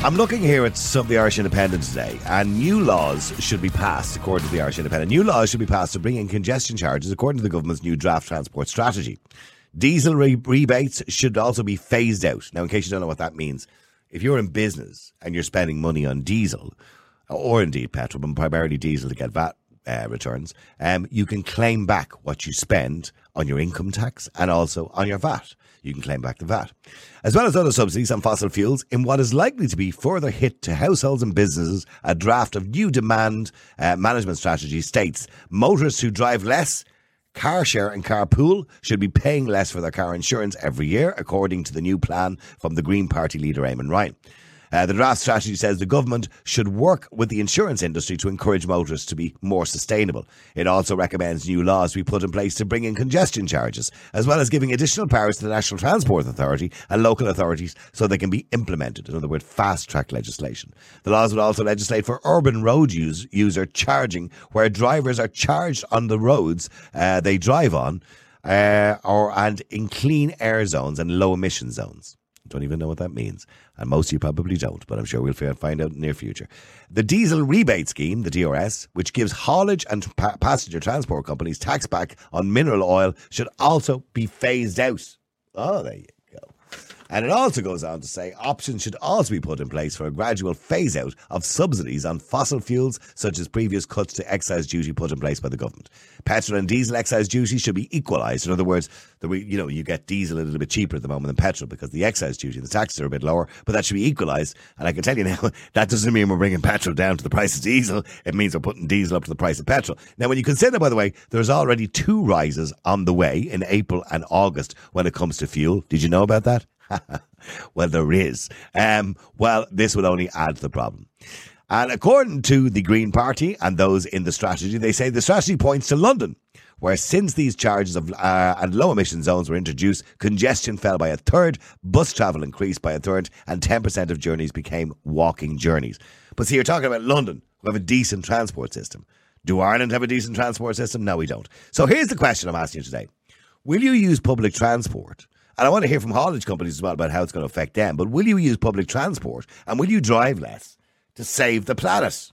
I'm looking here at some of the Irish Independent today, and new laws should be passed, according to the Irish Independent. New laws should be passed to bring in congestion charges, according to the government's new draft transport strategy. Diesel rebates should also be phased out. Now, in case you don't know what that means, if you're in business and you're spending money on diesel, or indeed petrol, but primarily diesel to get VAT returns, you can claim back what you spend on your income tax and also on your VAT. You can claim back the VAT. As well as other subsidies on fossil fuels, in what is likely to be further hit to households and businesses, a draft of new demand management strategy states motorists who drive less, car share and carpool should be paying less for their car insurance every year, according to the new plan from the Green Party leader Eamon Ryan. The draft strategy says the government should work with the insurance industry to encourage motorists to be more sustainable. It also recommends new laws be put in place to bring in congestion charges, as well as giving additional powers to the National Transport Authority and local authorities so they can be implemented. In other words, fast-track legislation. The laws would also legislate for urban road user charging, where drivers are charged on the roads they drive on, and in clean air zones and low emission zones. Don't even know what that means. And most of you probably don't, but I'm sure we'll find out in the near future. The diesel rebate scheme, the DRS, which gives haulage and passenger transport companies tax back on mineral oil, should also be phased out. Oh, there you go. And it also goes on to say options should also be put in place for a gradual phase out of subsidies on fossil fuels, such as previous cuts to excise duty put in place by the government. Petrol and diesel excise duty should be equalised. In other words, you get diesel a little bit cheaper at the moment than petrol because the excise duty and the taxes are a bit lower, but that should be equalised. And I can tell you now, that doesn't mean we're bringing petrol down to the price of diesel. It means we're putting diesel up to the price of petrol. Now, when you consider, by the way, there's already 2 rises on the way in April and August when it comes to fuel. Did you know about that? Well, there is. This will only add to the problem. And according to the Green Party and those in the strategy, they say the strategy points to London, where since these charges of and low emission zones were introduced, congestion fell by a third, bus travel increased by a third, and 10% of journeys became walking journeys. But see, you're talking about London, who have a decent transport system. Do Ireland have a decent transport system? No, we don't. So here's the question I'm asking you today. Will you use public transport? And I want to hear from haulage companies as well about how it's going to affect them. But will you use public transport and will you drive less to save the planet?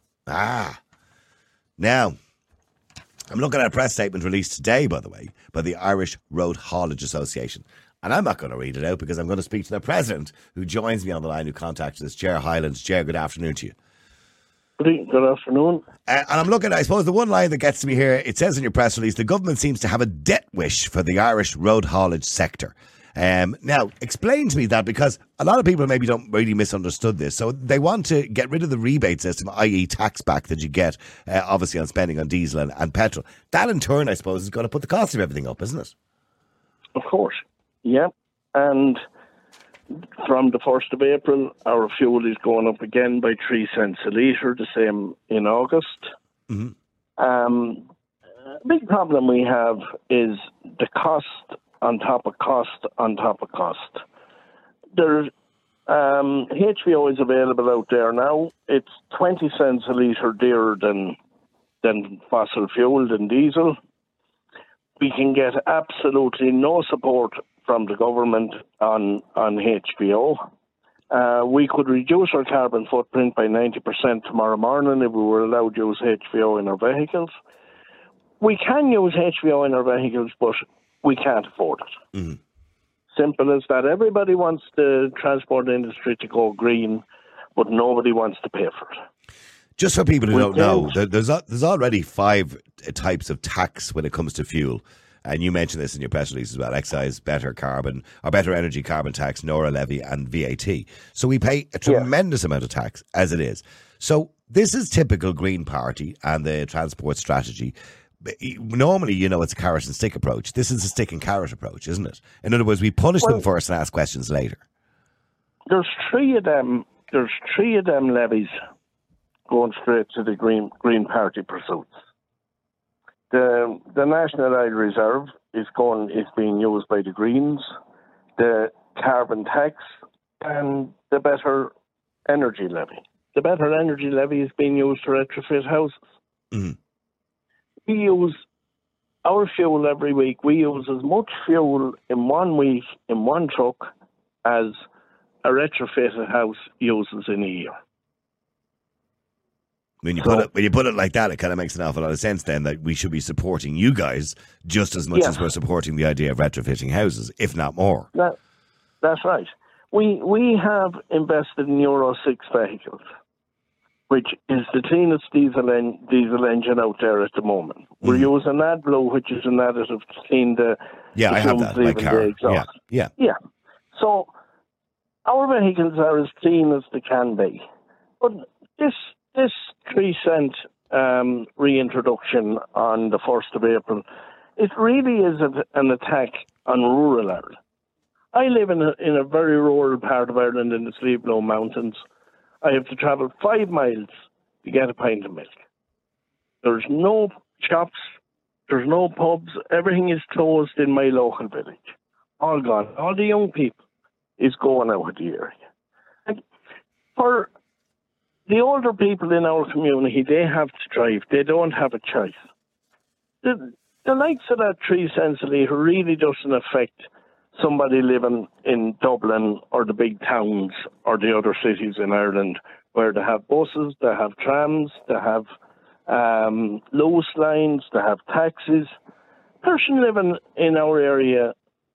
Now, I'm looking at a press statement released today, by the way, by the Irish Road Haulage Association. And I'm not going to read it out because I'm going to speak to the president who joins me on the line, who contacted us, Ger Hylands. Ger, good afternoon to you. Good afternoon. And I'm looking, I suppose, the one line that gets to me here, it says in your press release, the government seems to have a debt wish for the Irish road haulage sector. Now, explain to me that, because a lot of people maybe don't really misunderstood this. So they want to get rid of the rebate system, i.e. tax back that you get, obviously, on spending on diesel and petrol. That, in turn, I suppose, is going to put the cost of everything up, isn't it? Of course, yeah. And from the 1st of April, our fuel is going up again by 3 cents a litre, the same in August. Mm-hmm. Big problem we have is the cost on top of cost on top of cost. There's HVO is available out there now. It's 20 cents a litre dearer than fossil fuel, than diesel. We can get absolutely no support from the government on HVO. We could reduce our carbon footprint by 90% tomorrow morning if we were allowed to use HVO in our vehicles. We can use HVO in our vehicles, but we can't afford it. Mm-hmm. Simple as that. Everybody wants the transport industry to go green, but nobody wants to pay for it. Just for people who don't know, there's already 5 types of tax when it comes to fuel. And you mentioned this in your press release as well: excise, better carbon, or better energy carbon tax, Nora levy, and VAT. So we pay a tremendous amount of tax as it is. So this is typical Green Party and the transport strategy. Normally, it's a carrot and stick approach. This is a stick and carrot approach, isn't it? In other words, we punish them first and ask questions later. There's 3 of them. There's 3 of them levies going straight to the Green Party pursuits. The National Oil Reserve is being used by the Greens. The carbon tax and the better energy levy. The better energy levy is being used to retrofit houses. Mm-hmm. We use our fuel every week. We use as much fuel in 1 week in one truck as a retrofitted house uses in a year. When you put it like that, it kind of makes an awful lot of sense then that we should be supporting you guys just as much as we're supporting the idea of retrofitting houses, if not more. That's right. We have invested in Euro 6 vehicles, which is the cleanest diesel engine out there at the moment. We're using AdBlue, which is an additive to clean the I have that, my car. Exhaust. Yeah. So our vehicles are as clean as they can be. But this 3-cent reintroduction on the 1st of April, it really is an attack on rural Ireland. I live in a very rural part of Ireland in the Slieve Mountains. I have to travel 5 miles to get a pint of milk. There's no shops, there's no pubs, everything is closed in my local village. All gone. All the young people is going out of the area. And for the older people in our community, they have to drive. They don't have a choice. The likes of that 3 cents a litre really doesn't affect somebody living in Dublin or the big towns or the other cities in Ireland where they have buses, they have trams, they have loose lines, they have taxis. Person living in our area,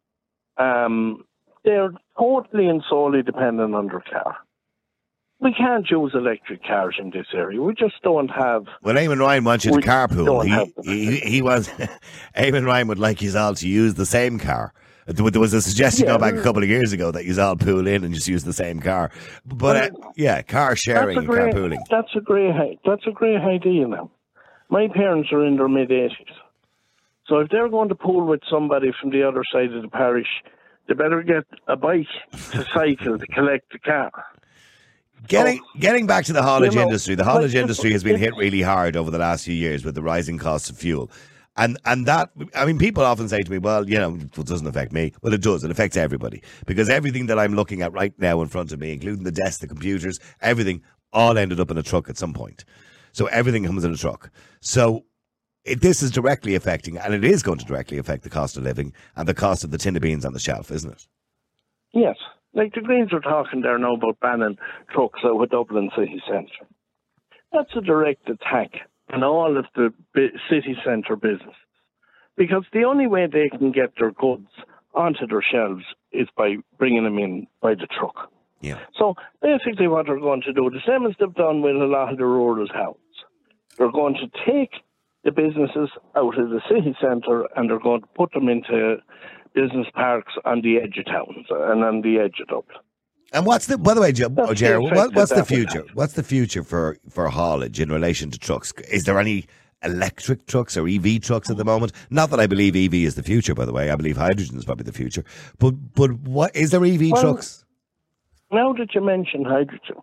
they're totally and solely dependent on their car. We can't use electric cars in this area. We just don't have. Well, Eamon Ryan wants you to carpool. He wants. Eamon Ryan would like you all to use the same car. There was a suggestion going back a couple of years ago that you all pool in and just use the same car. But car sharing and carpooling. That's a great idea now. My parents are in their mid-80s. So if they're going to pool with somebody from the other side of the parish, they better get a bike to cycle to collect the car. Getting back to the haulage industry, the haulage industry has been hit really hard over the last few years with the rising costs of fuel. And that, I mean, people often say to me, well, it doesn't affect me. Well, it does. It affects everybody. Because everything that I'm looking at right now in front of me, including the desk, the computers, everything, all ended up in a truck at some point. So everything comes in a truck. So this is directly affecting, and it is going to directly affect the cost of living and the cost of the tin of beans on the shelf, isn't it? Yes. Like the Greens are talking there now about banning trucks out of Dublin city centre. That's a direct attack on all of the city centre businesses. Because the only way they can get their goods onto their shelves is by bringing them in by the truck. Yeah. So basically what they're going to do, the same as they've done with a lot of the rural towns, they're going to take the businesses out of the city centre and they're going to put them into business parks on the edge of towns and on the edge of Dublin. And what's the, by the way, Jerry, what's the future? What's the future for haulage in relation to trucks? Is there any electric trucks or EV trucks at the moment? Not that I believe EV is the future, by the way. I believe hydrogen is probably the future. But what is there EV trucks? Now that you mention hydrogen,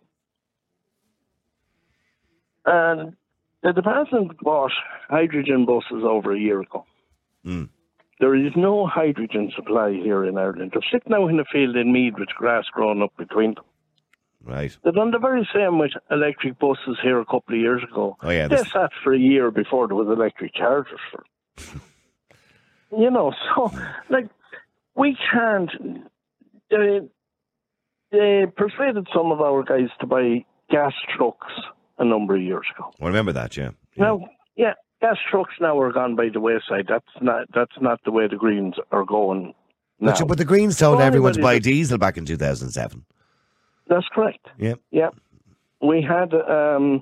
and the department bought hydrogen buses over a year ago. Mm. There is no hydrogen supply here in Ireland. They're sitting out in a field in Meath with grass growing up between them. Right. They've done the very same with electric buses here a couple of years ago. Oh, yeah. They sat for a year before there was electric chargers for them. So, we can't... They persuaded some of our guys to buy gas trucks a number of years ago. I remember that, yeah. Now, gas trucks now are gone by the wayside. That's not the way the Greens are going now. But the Greens told everyone to buy diesel back in 2007. That's correct. Yeah. Yeah. We had a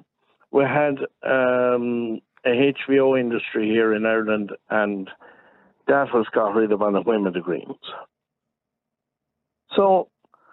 HVO industry here in Ireland, and that was got rid of on a whim of the Greens. So,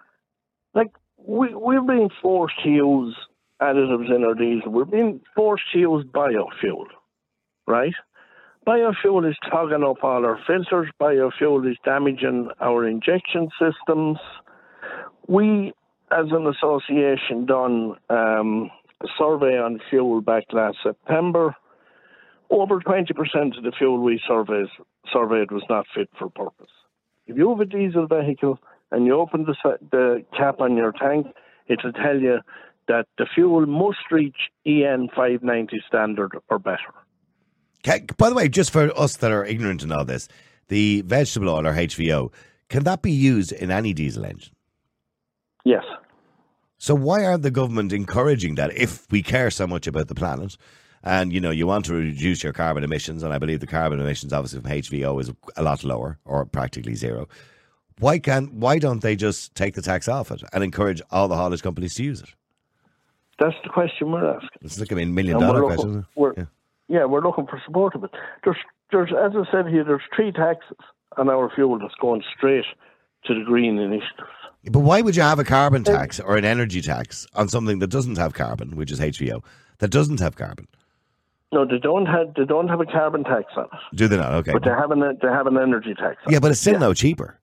we're being forced to use additives in our diesel. We're being forced to use biofuel. Right? Biofuel is clogging up all our filters. Biofuel is damaging our injection systems. We, as an association, done a survey on fuel back last September. Over 20% of the fuel we surveyed was not fit for purpose. If you have a diesel vehicle and you open the cap on your tank, it'll tell you that the fuel must reach EN 590 standard or better. By the way, just for us that are ignorant in all this, the vegetable oil or HVO, can that be used in any diesel engine? Yes. So why aren't the government encouraging that if we care so much about the planet and, you want to reduce your carbon emissions, and I believe the carbon emissions obviously from HVO is a lot lower or practically zero, why don't they just take the tax off it and encourage all the haulage companies to use it? That's the question we're asking. It's like $1 million question. We're looking for support of it. There's, as I said here, there's 3 taxes on our fuel that's going straight to the green initiatives. But why would you have a carbon tax or an energy tax on something that doesn't have carbon, which is HVO, that doesn't have carbon? No, they don't have a carbon tax on it. Do they not? Okay. But they have an energy tax on it. Yeah, but it's still no cheaper.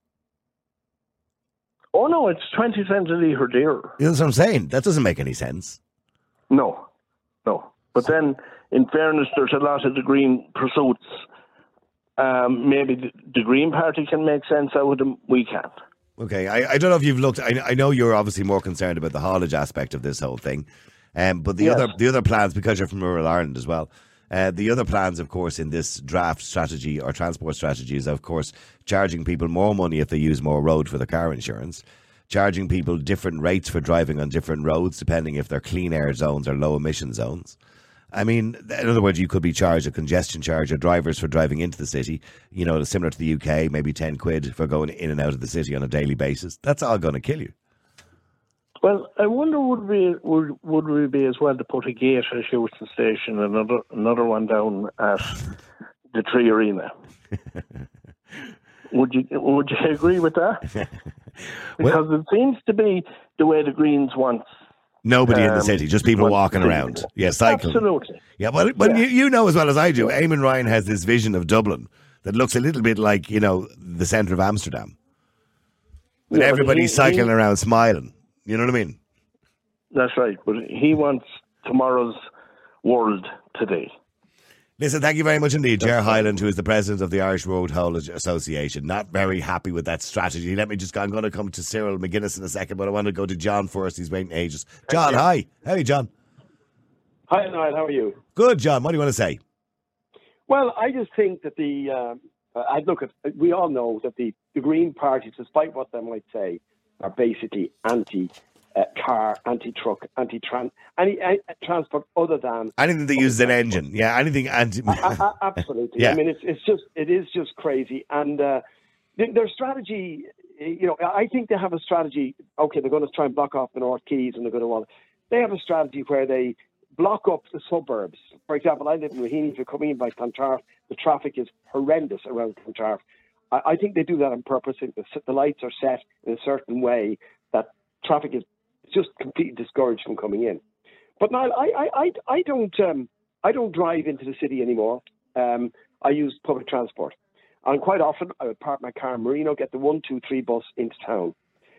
Oh, no, it's 20 cents a litre dearer. That's what I'm saying. That doesn't make any sense. No. But then, in fairness, there's a lot of the green pursuits. Maybe the Green Party can make sense out of them. We can't. Okay, I don't know if you've looked. I know you're obviously more concerned about the haulage aspect of this whole thing, but the other plans, because you're from rural Ireland as well. The other plans, of course, in this draft strategy or transport strategy is, of course, charging people more money if they use more road for their car insurance, charging people different rates for driving on different roads, depending if they're clean air zones or low emission zones. I mean, in other words, you could be charged a congestion charge or drivers for driving into the city, similar to the UK, maybe 10 quid for going in and out of the city on a daily basis. That's all going to kill you. Well, I wonder would we be as well to put a gate at Houston Station and another one down at the Tree Arena? Would you agree with that? Because it seems to be the way the Greens want. Nobody in the city, just people walking around. Yeah, cycling. Absolutely. Yeah, but you know as well as I do, Eamon Ryan has this vision of Dublin that looks a little bit like, the centre of Amsterdam. With everybody cycling around smiling. You know what I mean? That's right. But he wants tomorrow's world today. Listen, thank you very much indeed. Ger Hyland, who is the president of the Irish Road Haulage Association. Not very happy with that strategy. I'm going to come to Cyril McGuinness in a second, but I want to go to John first. He's waiting ages. John, hi. Hey, John. Hi, Niall. How are you? Good, John. What do you want to say? Well, I just think that we all know that the Green Party, despite what they might say, are basically anti-car, anti-truck, anti-transport other than... anything that uses an engine. Yeah, anything anti... Absolutely. Yeah. I mean, it is just crazy. And their strategy, I think they have a strategy. Okay, they're going to try and block off the North Quays and they're going to want... They have a strategy where they block up the suburbs. For example, I live in Raheny. If you're coming in by Clontarf, the traffic is horrendous around Clontarf. I think they do that on purpose. The lights are set in a certain way that traffic is just completely discouraged from coming in. But now I don't drive into the city anymore. I use public transport, and quite often I would park my car in Marino, get the 123 bus into town.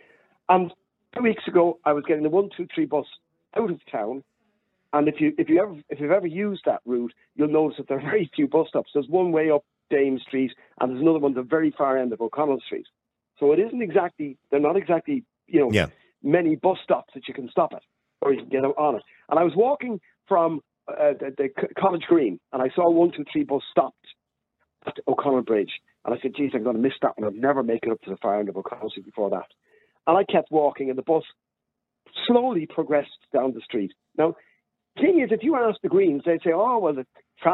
And 2 weeks ago, I was getting the 123 bus out of town. And if you've ever used that route, you'll notice that there are very few bus stops. There's one way up Dame Street, and there's another one at the very far end of O'Connell Street. So they're not exactly, many bus stops that you can stop at or you can get on it. And I was walking from the College Green, and I saw a 123 bus stopped at O'Connell Bridge. And I said, geez, I'm going to miss that one. I'll never make it up to the far end of O'Connell Street before that. And I kept walking, and the bus slowly progressed down the street. Now, the thing is, if you ask the Greens, they'd say, oh, well, the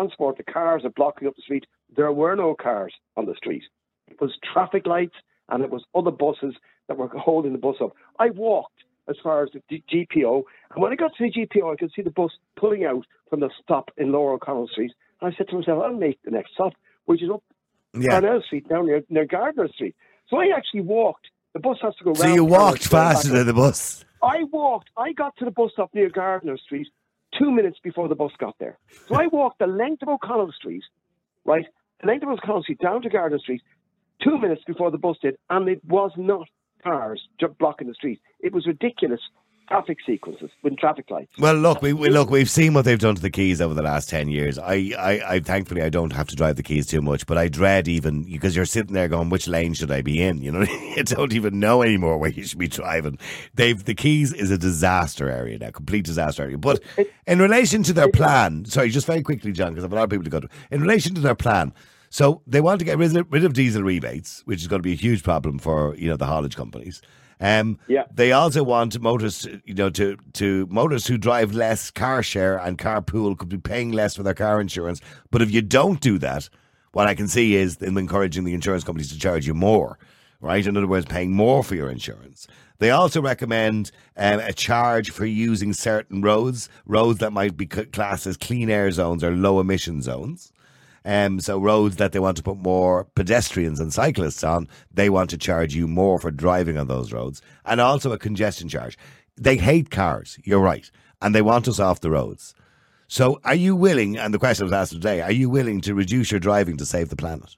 cars are blocking up the street. There were no cars on the street. It was traffic lights, and it was other buses that were holding the bus up. I walked as far as the GPO, and when I got to the GPO, I could see the bus pulling out from the stop in Lower O'Connell Street. And I said to myself, I'll make the next stop, which is up Parnell Street, down near Gardner Street. So I actually walked. The bus has to go round. So you walked faster than the bus? I walked. I got to the bus stop near Gardner Street 2 minutes before the bus got there. So I walked the length of O'Connell Street, right? The length of O'Connell Street down to Gardner Street 2 minutes before the bus did, and it was not cars just blocking the street. It was ridiculous traffic sequences with traffic lights. Well, look, we've seen what they've done to the Quays over the last 10 years. I thankfully I don't have to drive the Quays too much, but I dread even because you're sitting there going, which lane should I be in? You know, you don't even know anymore where you should be driving. The Quays is a disaster area now, complete disaster area. But in relation to their plan, sorry, just very quickly, John, because I have a lot of people to go to. In relation to their plan, so they want to get rid of diesel rebates, which is going to be a huge problem for the haulage companies. They also want motorists, to motorists who drive less, car share and carpool could be paying less for their car insurance. But if you don't do that, what I can see is them encouraging the insurance companies to charge you more, right? In other words, paying more for your insurance. They also recommend a charge for using certain roads that might be classed as clean air zones or low emission zones. So roads that they want to put more pedestrians and cyclists on, they want to charge you more for driving on those roads. And also a congestion charge. They hate cars, you're right, and they want us off the roads. So are you willing, and the question was asked today, are you willing to reduce your driving to save the planet?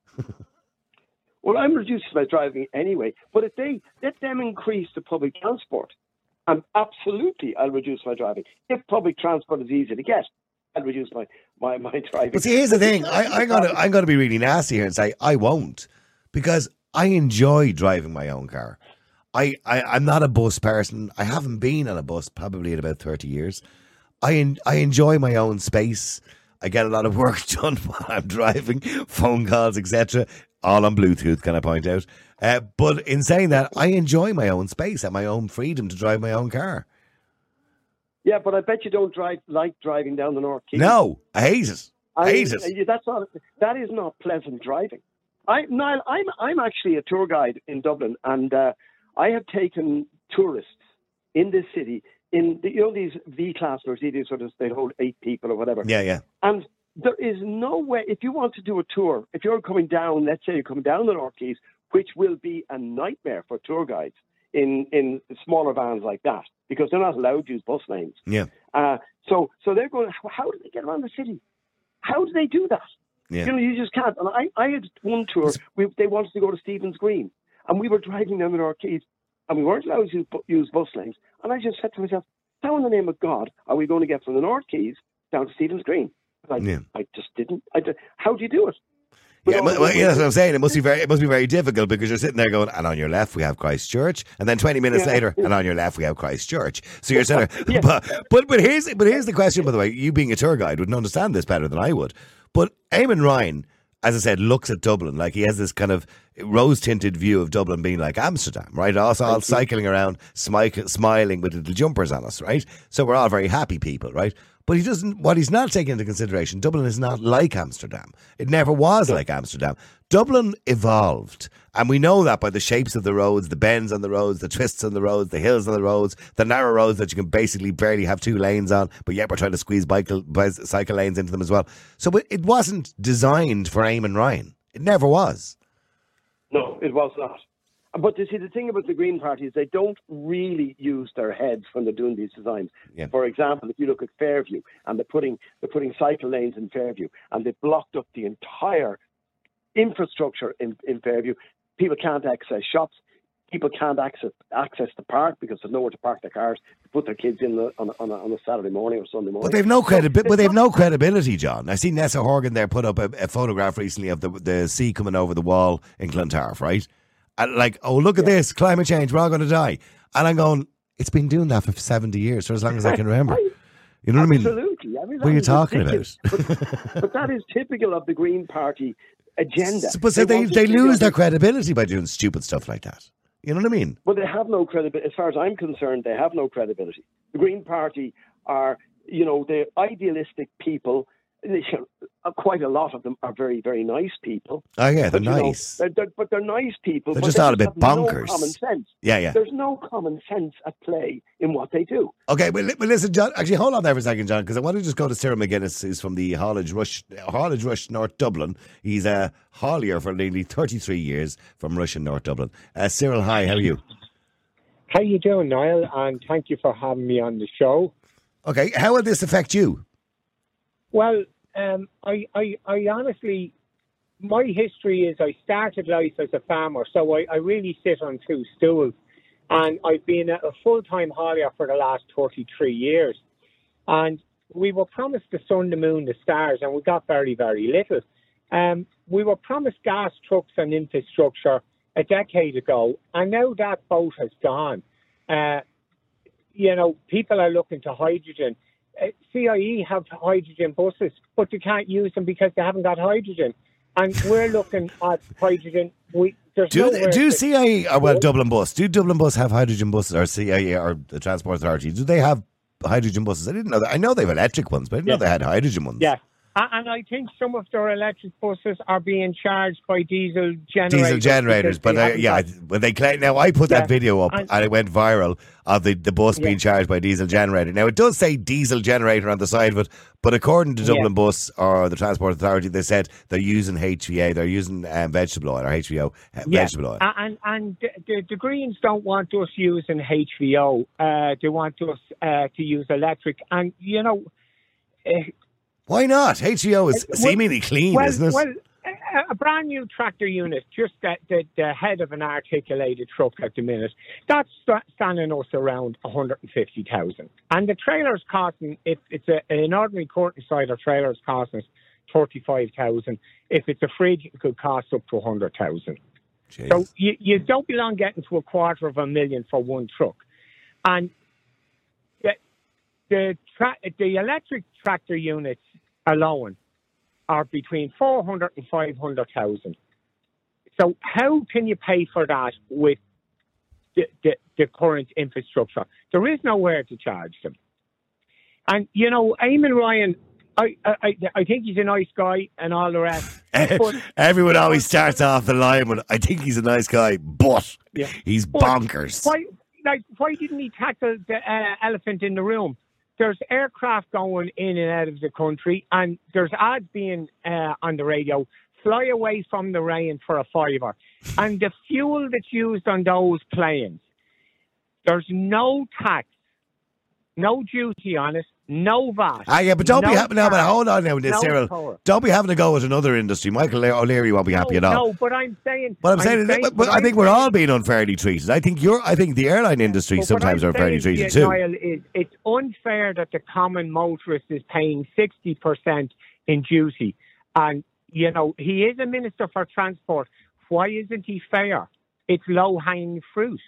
Well, I'm reducing my driving anyway, but if they let them increase the public transport, absolutely I'll reduce my driving. If public transport is easy to get, I'll reduce my driving. But see, here's the thing. I'm going to be really nasty here and say I won't, because I enjoy driving my own car. I'm not a bus person. I haven't been on a bus probably in about 30 years. I enjoy my own space. I get a lot of work done while I'm driving, phone calls, etc. All on Bluetooth, can I point out? But in saying that, I enjoy my own space and my own freedom to drive my own car. Yeah, but I bet you don't like driving down the North Quay. No, I hate it. Hate it. That is not pleasant driving. Niall, I'm actually a tour guide in Dublin, and I have taken tourists in this city in these V-class Mercedes, sort of they hold 8 people or whatever. Yeah. And there is no way, if you want to do a tour, if you're coming down, let's say you're coming down the North Quays, which will be a nightmare for tour guides in smaller vans like that, because they're not allowed to use bus lanes. Yeah. So they're going, how do they get around the city? How do they do that? Yeah. You just can't. And I had one tour, they wanted to go to Stephen's Green, and we were driving down the North Quays, and we weren't allowed to use bus lanes. And I just said to myself, how in the name of God are we going to get from the North Quays down to Stephen's Green? I just didn't. How do you do it? Yeah, that's what I'm saying. It must be very difficult, because you're sitting there going, and on your left we have Christchurch, and then 20 minutes later, and on your left we have Christchurch. So you're sitting there. But here's the question, by the way. You being a tour guide would understand this better than I would. But Eamon Ryan, as I said, looks at Dublin like he has this kind of rose-tinted view of Dublin being like Amsterdam, right? Us all cycling around, smiling with little jumpers on us, right? So we're all very happy people, right? But what he's not taking into consideration, Dublin is not like Amsterdam. It never was like Amsterdam. Dublin evolved. And we know that by the shapes of the roads, the bends on the roads, the twists on the roads, the hills on the roads, the narrow roads that you can basically barely have 2 lanes on, but yet we're trying to squeeze cycle lanes into them as well. So it wasn't designed for Eamon Ryan. It never was. No, it was not. But you see, the thing about the Green Party is they don't really use their heads when they're doing these designs. Yeah. For example, if you look at Fairview, and they're putting cycle lanes in Fairview, and they've blocked up the entire infrastructure in Fairview. People can't access shops. People can't access the park because there's nowhere to park their cars to put their kids in on a Saturday morning or Sunday morning. But they've no credibility, John. I see Nessa Horgan there put up a photograph recently of the sea coming over the wall in Clontarf, right? And like, oh, look at this, climate change, we're all going to die. And I'm going, it's been doing that for 70 years, for as long as I can remember. You know what I mean? Absolutely. What are you talking about? But that is typical of the Green Party agenda. But so they lose their credibility by doing stupid stuff like that. You know what I mean? Well, they have no credibility. As far as I'm concerned, they have no credibility. The Green Party are, they're idealistic people. Quite a lot of them are very, very nice people. Oh, yeah, they're nice. But they're nice people. They're just all a bit bonkers. No common sense. Yeah. There's no common sense at play in what they do. Okay, well, listen, John. Actually, hold on there for a second, John, because I want to just go to Cyril McGuinness, who's from the Hallage Rush, North Dublin. He's a haulier for nearly 33 years from Rush in North Dublin. Cyril, hi, how are you? How you doing, Niall? And thank you for having me on the show. Okay, how will this affect you? Well, I honestly, my history is I started life as a farmer, so I really sit on 2 stools. And I've been a full-time haulier for the last 33 years. And we were promised the sun, the moon, the stars, and we got very, very little. We were promised gas trucks and infrastructure a decade ago, and now that boat has gone. People are looking to hydrogen. CIE have hydrogen buses, but they can't use them because they haven't got hydrogen. And we're looking at hydrogen. Dublin Bus. Do Dublin Bus have hydrogen buses, or CIE, or the Transport Authority? Do they have hydrogen buses? I didn't know that. I know they have electric ones, but I didn't know they had hydrogen ones. Yeah. And I think some of their electric buses are being charged by diesel generators. But when they claim, now I put that video up and it went viral of the bus being charged by diesel generator. Now it does say diesel generator on the side of it, but according to Dublin Bus or the Transport Authority, they said they're using HVA, they're using vegetable oil or HVO vegetable oil. And the Greens don't want us using HVO. They want us to use electric, and why not? HVO is seemingly clean, isn't it? Well, a brand new tractor unit, just the head of an articulated truck at the minute, that's standing us around 150,000. And the trailer's costing, if it's an ordinary curtain-sider trailer, is costing us 35,000. If it's a fridge, it could cost up to 100,000. So you don't belong getting to $250,000 for one truck. And the electric tractor units alone are between 400 and 500,000. So how can you pay for that with the current infrastructure? There is nowhere to charge them. And Eamon Ryan, I think he's a nice guy and all the rest. Everyone always starts off the line with, I think he's a nice guy, but he's bonkers. Why didn't he tackle the elephant in the room? There's aircraft going in and out of the country, and there's ads being on the radio, fly away from the rain for a $5. And the fuel that's used on those planes, there's no tax, no duty on it, no VAT. But don't be happy now. But hold on now with this, Cyril. Don't be having to go with another industry. Michael O'Leary won't be happy at all. No, but I'm saying. But I think we're all being unfairly treated. I think the airline industry sometimes are unfairly treated too. Niall, it's unfair that the common motorist is paying 60% in duty, and he is a minister for transport. Why isn't he fair? It's low hanging fruit.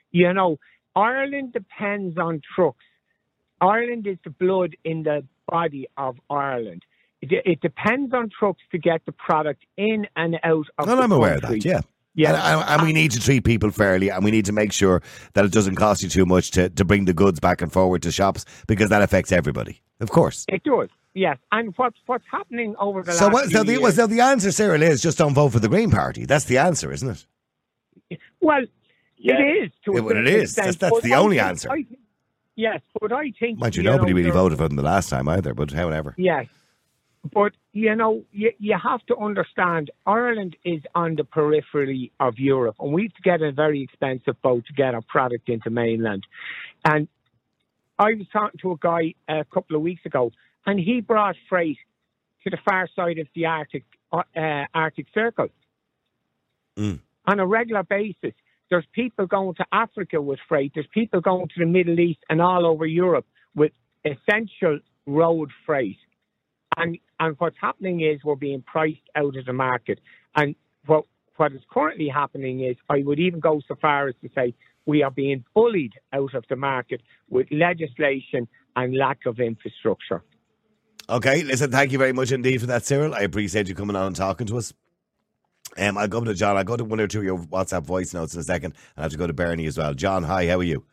Ireland depends on trucks. Ireland is the blood in the body of Ireland. It depends on trucks to get the product in and out of the country. I'm aware of that, yeah. And we need to treat people fairly, and we need to make sure that it doesn't cost you too much to bring the goods back and forward to shops, because that affects everybody, of course. It does, yes. And what's happening over the last few years... So the answer, Cyril, is just don't vote for the Green Party. That's the answer, isn't it? Well, it is. It is. That's the only answer. Yes, but I think... Mind you, nobody really voted for them the last time either, but however. Yes, but, you have to understand, Ireland is on the periphery of Europe, and we have to get a very expensive boat to get our product into mainland. And I was talking to a guy a couple of weeks ago, and he brought freight to the far side of the Arctic Circle on a regular basis. There's people going to Africa with freight. There's people going to the Middle East and all over Europe with essential road freight. And what's happening is we're being priced out of the market. And what is currently happening is, I would even go so far as to say, we are being bullied out of the market with legislation and lack of infrastructure. Okay, listen, thank you very much indeed for that, Cyril. I appreciate you coming on and talking to us. I'll go to John. I'll go to one or two of your WhatsApp voice notes in a second. I have to go to Bernie as well. John, hi, how are you?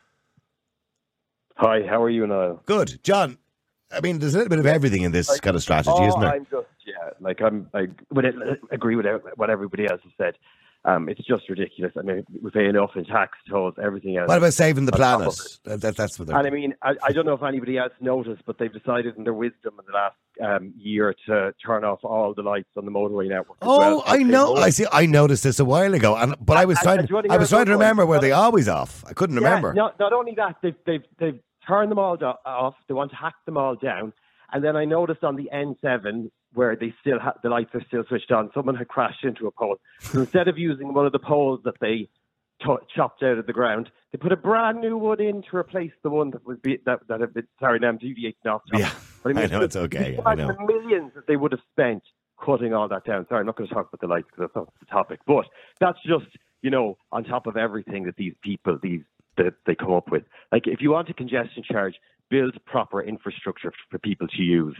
Hi, how are you, Niall? Good. John, I mean, there's a little bit of everything in this kind of strategy, isn't there? I would agree with what everybody else has said. It's just ridiculous. I mean, we pay enough in tax, tolls, everything else. What about saving the planet? That's what they're... And I mean, I don't know if anybody else noticed, but they've decided in their wisdom in the last year to turn off all the lights on the motorway network. I know. I noticed this a while ago, but I was trying to remember, were they always off? I couldn't remember. Not only that, they've turned them all off. They want to hack them all down. And then I noticed on the N7, where they still the lights are still switched on, someone had crashed into a pole. So instead of using one of the poles that they chopped out of the ground, they put a brand new one in to replace the one that was that had been, now I'm deviating off top. Yeah, but I know it's okay. I know. The millions that they would have spent cutting all that down. Sorry, I'm not going to talk about the lights because that's not the topic. But that's just, on top of everything that these people, that they come up with. Like, if you want a congestion charge, build proper infrastructure for people to use.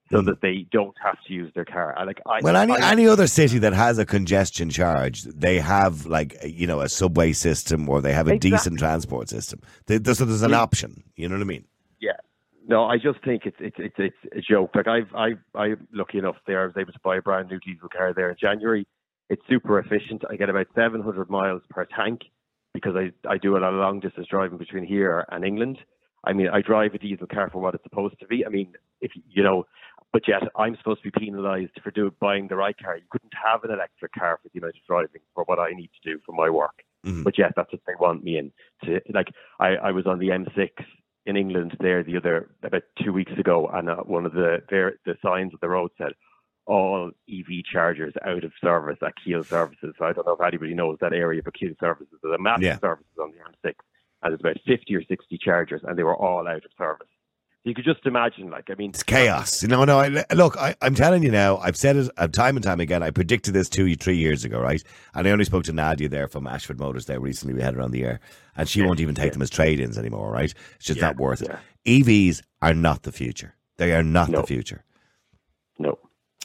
so that they don't have to use their car. Any other city that has a congestion charge, they have a subway system, or they have a decent transport system. So there's an option. You know what I mean? Yeah. No, I just think it's a joke. Like I'm lucky enough there. I was able to buy a brand new diesel car there in January. It's super efficient. I get about 700 miles per tank because I do a lot of long distance driving between here and England. I mean, I drive a diesel car for what it's supposed to be. I mean, but yet I'm supposed to be penalised for buying the right car. You couldn't have an electric car for United Driving for what I need to do for my work. Mm-hmm. But yet that's what they want me in. I was on the M6 in England there about 2 weeks ago, and one of the signs of the road said, all EV chargers out of service at Kiel Services. So I don't know if anybody knows that area, but Kiel Services, there's a massive services on the M6, and there's about 50 or 60 chargers, and they were all out of service. So you could just imagine, it's chaos. I'm telling you now, I've said it time and time again. I predicted this 2-3 years ago, right? And I only spoke to Nadia there from Ashford Motors there recently. We had her on the air, and she won't even take them as trade-ins anymore, right? It's just not worth it. EVs are not the future. They are not the future. No.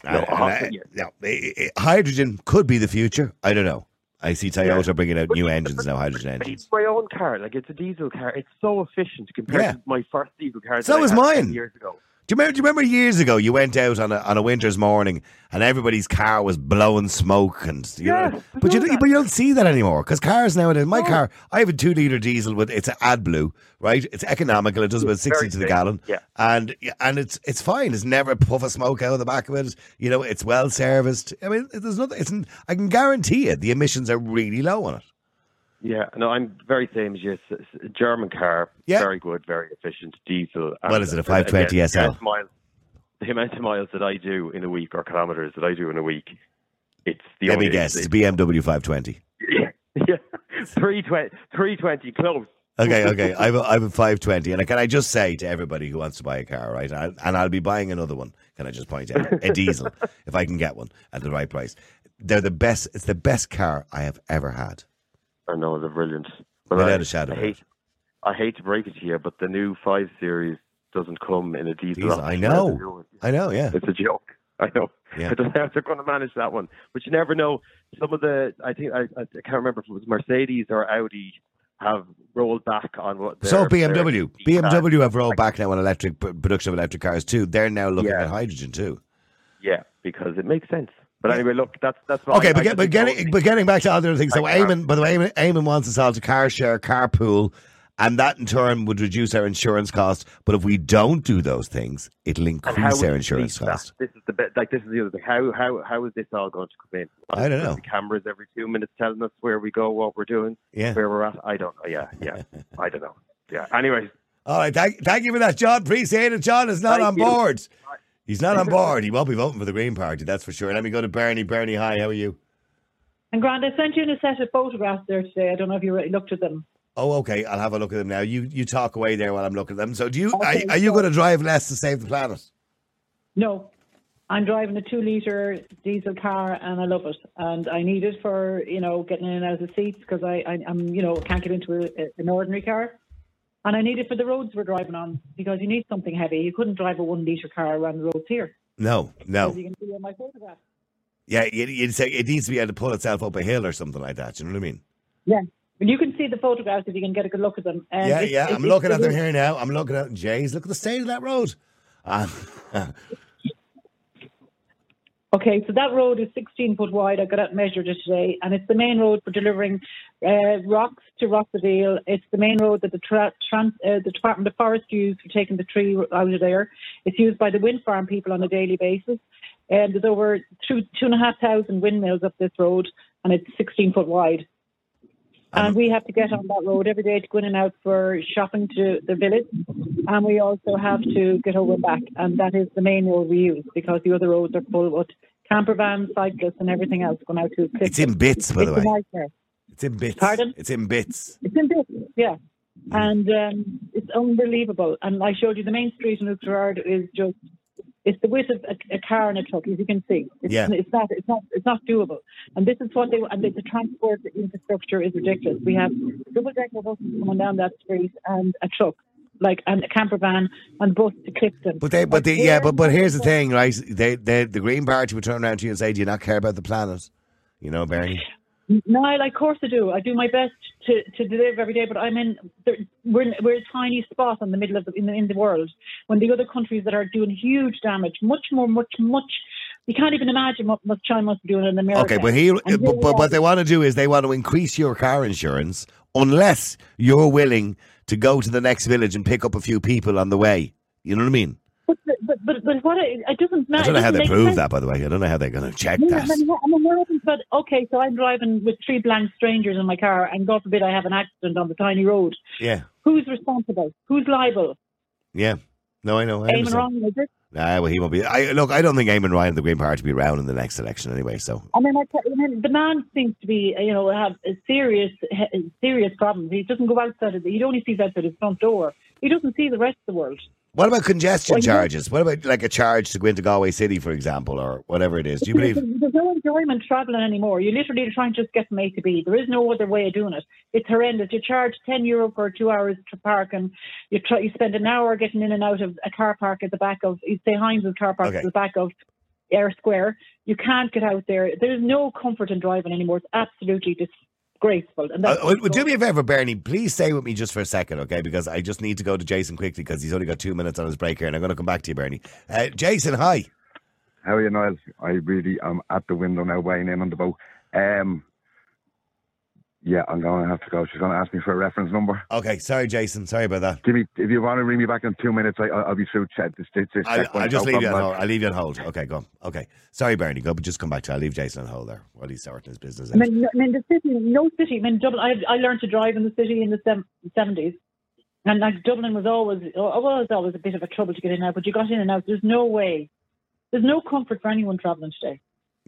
Hydrogen could be the future. I don't know. I see Toyota bringing out new engines now, hydrogen engines. It's my own car. It's a diesel car. It's so efficient compared to my first diesel car. So was mine 10 years ago. Do you remember years ago you went out on a winter's morning and everybody's car was blowing smoke but you don't see that anymore because cars nowadays. My car, I have a 2-litre diesel it's an AdBlue, right? It's economical. It does about 60 to the gallon, and it's fine. There's never a puff of smoke out of the back of it. It's well serviced. I mean, there's nothing. I can guarantee it. The emissions are really low on it. Yeah, no, I'm very same as you. A German car, very good, very efficient, diesel. What is it, a 520 SL? The amount of miles that I do in a week, or kilometres that I do in a week, it's the Let me guess, it's a BMW 520. Yeah, 320, close. Okay. I have a 520, and can I just say to everybody who wants to buy a car, right? And I'll be buying another one. Can I just point out a diesel if I can get one at the right price? They're the best. It's the best car I have ever had. I know, they're brilliant. But without a shadow. I hate to break it to you, but the new 5 Series doesn't come in a diesel. I know, yeah. It's a joke. I know. Yeah. I don't know how they're going to manage that one. But you never know. Some of I can't remember if it was Mercedes or Audi have rolled back on what So BMW have rolled back now on production of electric cars too. They're now looking at hydrogen too. Yeah, because it makes sense. But anyway, look, that's what okay. But getting back to other things. So Eamon wants us all to car share, carpool, and that in turn would reduce our insurance costs. But if we don't do those things, it'll increase our insurance costs. This is the bit. This is the other thing. How is this all going to come in? I don't know. The cameras every 2 minutes telling us where we go, what we're doing, where we're at. I don't know. Yeah. I don't know. Yeah. Anyway. All right. Thank you for that, John. Appreciate it. John is not on board. He's not on board. He won't be voting for the Green Party, that's for sure. Let me go to Bernie. Bernie, hi, how are you? And Grant, I sent you in a set of photographs there today. I don't know if you looked at them. Oh, okay. I'll have a look at them now. You talk away there while I'm looking at them. So are you going to drive less to save the planet? No. I'm driving a 2-litre diesel car and I love it. And I need it for, getting in and out of the seats because I'm can't get into an ordinary car. And I need it for the roads we're driving on because you need something heavy. You couldn't drive a 1-litre car around the roads here. No. As you can see on my photograph. Yeah, you'd say it needs to be able to pull itself up a hill or something like that. You know what I mean? Yeah. But you can see the photographs if you can get a good look at them. I'm looking at them here now. I'm looking at them. Jays, look at the state of that road. Okay, so that road is 16 foot wide. I got it measured it today, and it's the main road for delivering rocks to Rossaville. It's the main road that the Department of Forest use for taking the tree out of there. It's used by the wind farm people on a daily basis. And there's over 2,500 windmills up this road, and it's 16 foot wide. And we have to get on that road every day to go in and out for shopping to the village. And we also have to get over and back. And that is the main road we use because the other roads are full with camper vans, cyclists and everything else going out to Clifton. It's in bits, by the way. Nightmare. It's in bits. Pardon? It's in bits. It's in bits, yeah. And it's unbelievable. And I showed you the main street in Oughterard is just... It's the width of a car and a truck, as you can see. It's not doable. And this is what the transport infrastructure is ridiculous. We have double-decker buses coming down that street and a truck. and a camper van and bus to Clifton. But here's the thing, right? The Green Party would turn around to you and say, "Do you not care about the planet?" You know, Bernie. No, of course I do. I do my best to live every day, but we're a tiny spot in the middle of in the world. When the other countries that are doing huge damage, much. You can't even imagine what China must be doing in America. Okay, but what they want to do is they want to increase your car insurance unless you're willing to go to the next village and pick up a few people on the way. You know what I mean? But what it doesn't matter. I don't know how they prove that, by the way. I don't know how they're going to check that. But okay, so I'm driving with 3 blank strangers in my car, and God forbid I have an accident on the tiny road. Yeah. Who's responsible? Who's liable? Yeah. No, I know. Eamon Ryan, is it? Nah, well, he won't be. I don't think Eamon Ryan of the Green Party will be around in the next election anyway. So. I mean, the man seems to be, have serious problems. He doesn't go outside. He only sees outside his front door. He doesn't see the rest of the world. What about congestion charges? What about like a charge to go into Galway City, for example, or whatever it is? Do you believe? There's no enjoyment travelling anymore. You literally try and just get from A to B. There is no other way of doing it. It's horrendous. You charge €10 for 2 hours to park, and you spend an hour getting in and out of a car park at the back of, you'd say Heinz car park at the back of Air Square. You can't get out there. There's no comfort in driving anymore. It's absolutely disgraceful. And do me a favour, Bernie, please stay with me just for a second, okay? Because I just need to go to Jason quickly because he's only got 2 minutes on his break here, and I'm going to come back to you, Bernie. Jason, hi. How are you, Niall? I really am at the window now, weighing in on the boat. Yeah, I'm going to have to go. She's going to ask me for a reference number. Okay, sorry, Jason. Sorry about that. If you want to ring me back in 2 minutes, I'll be through. I'll just leave you on hold. I'll leave you on hold. Okay, go on. Okay. Sorry, Bernie. Go, but just come back to you. I'll leave Jason on hold there while he's sorting his business out. I mean, the city, no city. I mean, Dublin. I learned to drive in the city in the 70s. And like Dublin was always a bit of a trouble to get in and out, but you got in and out. There's no way. There's no comfort for anyone travelling today.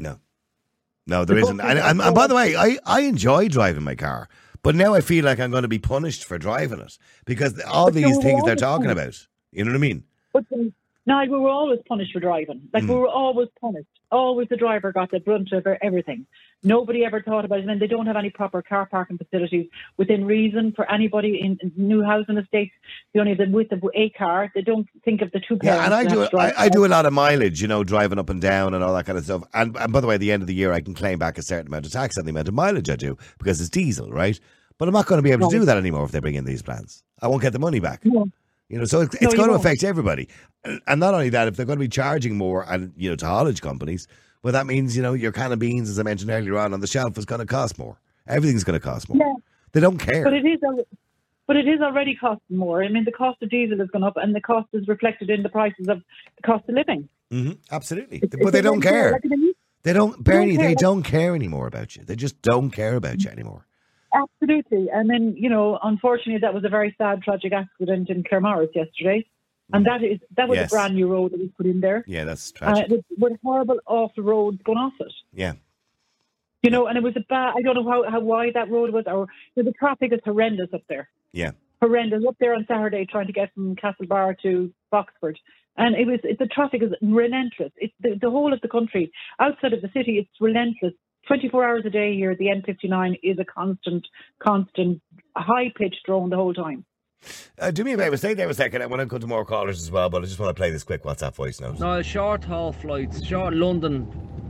No, there isn't. And by the way, I enjoy driving my car, but now I feel like I'm going to be punished for driving it because all these things they're talking about. You know what I mean? But no, we were always punished for driving. We were always punished. Always the driver got the brunt of everything. Nobody ever thought about it. And they don't have any proper car parking facilities within reason for anybody in new housing estates. They only have the width of a car. They don't think of the two parents. Yeah, and I do a lot of mileage, driving up and down and all that kind of stuff. And by the way, at the end of the year, I can claim back a certain amount of tax on the amount of mileage I do because it's diesel, right? But I'm not going to be able to do that anymore if they bring in these plans. I won't get the money back. No. So it's going to affect everybody. And not only that, if they're going to be charging more and, to haulage companies, well, that means, your can of beans, as I mentioned earlier on the shelf, is going to cost more. Everything's going to cost more. Yeah. They don't care. But it is already costing more. I mean, the cost of diesel has gone up and the cost is reflected in the prices of the cost of living. Mm-hmm. Absolutely. But they don't care. They don't, Bernie, they don't care anymore about you. They just don't care about you anymore. Absolutely. And then, unfortunately, that was a very sad, tragic accident in Claremorris yesterday. And that was a brand new road that was put in there. Yeah, that's tragic. With horrible, awful roads going off it. Yeah. And it was a bad, I don't know how wide that road was, or the traffic is horrendous up there. Yeah. Horrendous. Up there on Saturday trying to get from Castlebar to Boxford. And the traffic is relentless. It's the whole of the country. Outside of the city, it's relentless. 24 hours a day here, the N59 is a constant, high-pitched drone the whole time. Do me a favour, stay there a second. I want to go to more callers as well, but I just want to play this quick WhatsApp voice note. No, short haul flights, short London,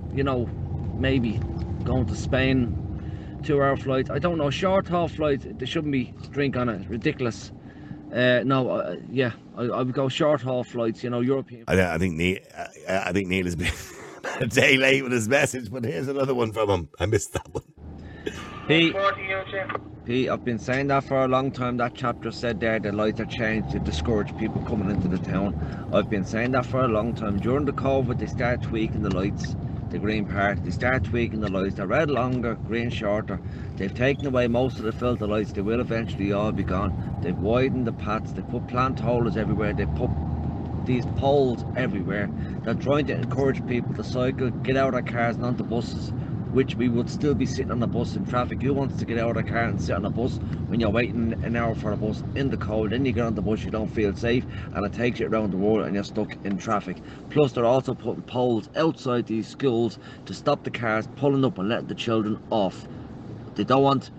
maybe going to Spain, 2 hour flights. I don't know, short haul flights, there shouldn't be drink on it, ridiculous. I would go short haul flights, European. I think Neil has been a day late with his message, but here's another one from him. I missed that one. Pete, I've been saying that for a long time. That chapter said there the lights are changed to discourage people coming into the town. I've been saying that for a long time. During the COVID, they start tweaking the lights, the Green Party. They start tweaking the lights. They're red longer, green shorter. They've taken away most of the filter lights. They will eventually all be gone. They've widened the paths. They put plant holders everywhere. They put these poles everywhere. They're trying to encourage people to cycle, get out of cars and onto buses, which we would still be sitting on the bus in traffic. Who wants to get out of the car and sit on a bus when you're waiting an hour for a bus in the cold? Then you get on the bus, you don't feel safe, and it takes you around the world and you're stuck in traffic. Plus, they're also putting poles outside these schools to stop the cars pulling up and letting the children off. They don't want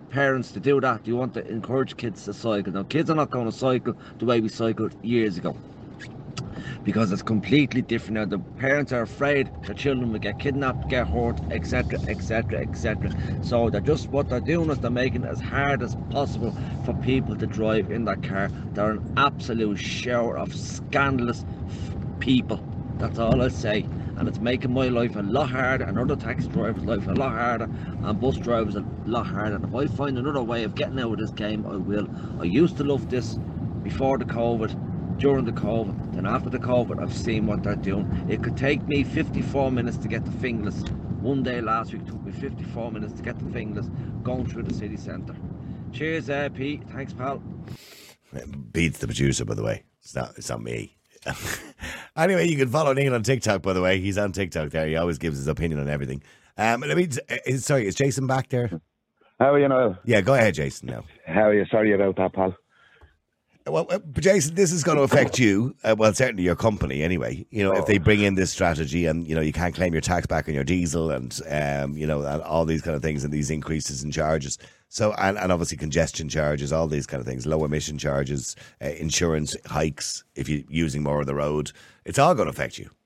parents to do that. You want to encourage kids to cycle. Now, kids are not going to cycle the way we cycled years ago, because it's completely different now. The parents are afraid their children will get kidnapped, get hurt, etc, etc, etc. So what they're doing is they're making it as hard as possible for people to drive in that car. They're an absolute shower of scandalous people. That's all I'll say. And it's making my life a lot harder, and other taxi drivers' life a lot harder, and bus drivers a lot harder. And if I find another way of getting out of this game, I will. I used to love this before the COVID, during the COVID, then after the COVID, I've seen what they're doing. It could take me 54 minutes to get to Finglas. One day last week took me 54 minutes to get to Finglas, going through the city centre. Cheers, Pete. Thanks, pal. Pete's the producer, by the way. It's not me. Anyway, you can follow Neil on TikTok, by the way. He's on TikTok there. He always gives his opinion on everything. Sorry, is Jason back there? How are you, Niall? Yeah, go ahead, Jason, now. How are you? Sorry about that, pal. Well, Jason, this is going to affect you. Well, certainly your company, anyway. You know, if they bring in this strategy, and you can't claim your tax back on your diesel, and and all these kind of things, and these increases in charges. So, and obviously congestion charges, all these kind of things, low emission charges, insurance hikes if you're using more of the road. It's all going to affect you.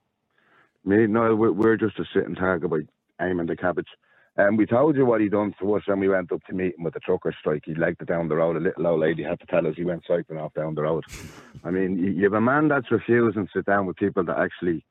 No, we're just a sitting target by aiming the cabbage. We told you what he done to us when we went up to meet him with the trucker strike. He legged it down the road. A little old lady had to tell us he went cycling off down the road. I mean, you have a man that's refusing to sit down with people that actually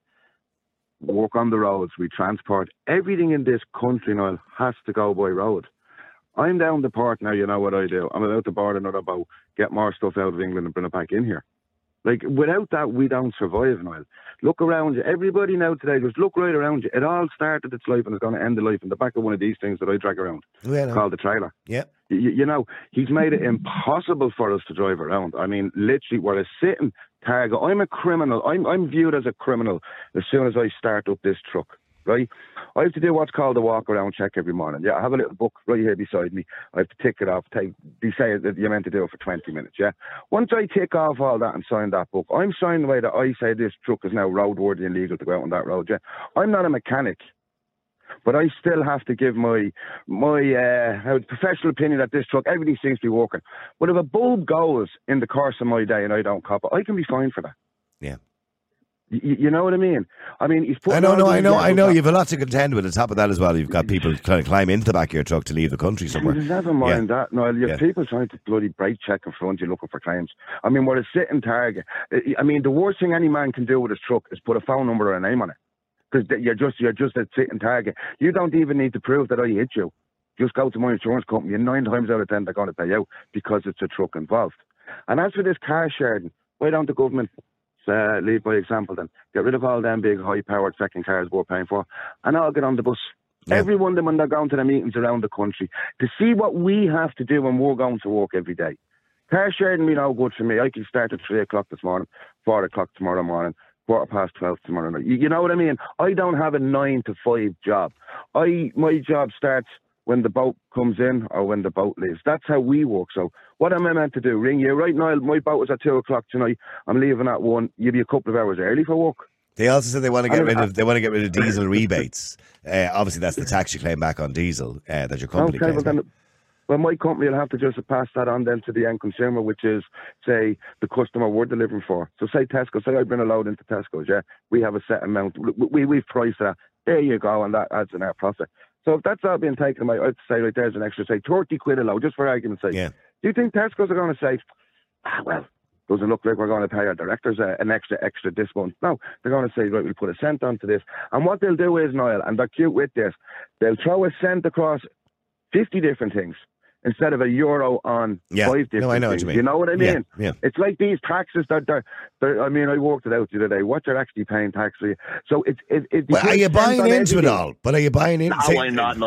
work on the roads. We transport. Everything in this country now has to go by road. I'm down the port now, you know what I do. I'm about to board another boat, get more stuff out of England and bring it back in here. Like, without that, we don't survive, Niall. Look around you. Everybody now today, just look right around you. It all started its life and it's going to end the life in the back of one of these things that I drag around, called the trailer. Yeah. He's made it impossible for us to drive around. I mean, literally, we're a sitting target. I'm a criminal. I'm viewed as a criminal as soon as I start up this truck. Right, I have to do what's called a walk-around check every morning. Yeah, I have a little book right here beside me. I have to tick it off. They say that you're meant to do it for 20 minutes, yeah? Once I tick off all that and sign that book, I'm signing away that I say this truck is now roadworthy and legal to go out on that road, yeah? I'm not a mechanic, but I still have to give my professional opinion that this truck, everything seems to be working. But if a bulb goes in the course of my day and I don't cop it, I can be fined for that. Yeah. You know what I mean? I mean, he's putting. I know. You've a lot to contend with. On top of that as well, you've got people trying to climb into the back of your truck to leave the country somewhere. Never mind that. No, you have people trying to bloody brake check in front of you looking for claims. I mean, we're a sitting target. I mean, the worst thing any man can do with his truck is put a phone number or a name on it, because you're just a sitting target. You don't even need to prove that I hit you. Just go to my insurance company, and 9 times out of 10 they're going to pay out because it's a truck involved. And as for this car sharing, why don't the government lead by example then? Get rid of all them big high-powered second cars we're paying for, and I'll get on the bus. Yeah. Every one of them when they're going to the meetings around the country to see what we have to do when we're going to work every day. Car sharing be no good for me. I can start at 3 o'clock this morning, 4 o'clock tomorrow morning, 12:15 tomorrow night. You know what I mean? I don't have a 9 to 5 job. My job starts when the boat comes in or when the boat leaves. That's how we work. So what am I meant to do? Ring you? Right, Niall, my boat is at 2 o'clock tonight. I'm leaving at 1. You'll be a couple of hours early for work. They also said they want to get rid of diesel rebates. Obviously, that's the tax you claim back on diesel that your company claims. Well, my company will have to just pass that on then to the end consumer, which is, say, the customer we're delivering for. So say Tesco, say I bring a load into Tesco's, yeah? We have a set amount. We've priced that. There you go, and that adds in our profit. So if that's all being taken away, I'd say, right, there's an extra, say, 30 quid a load, just for argument's sake. Yeah. Do you think Tesco's are going to say, well, doesn't look like we're going to pay our directors an extra this month? No, they're going to say, right, we'll put a cent onto this. And what they'll do is, Niall, and they're cute with this, they'll throw a cent across 50 different things instead of €1 on 5 different things. I know what you mean. You know what I mean? Yeah. It's like these taxes that I mean, I worked it out the other day. What they're actually paying tax for you. So well, are you buying into it all? But are you buying into it? No, I'm not.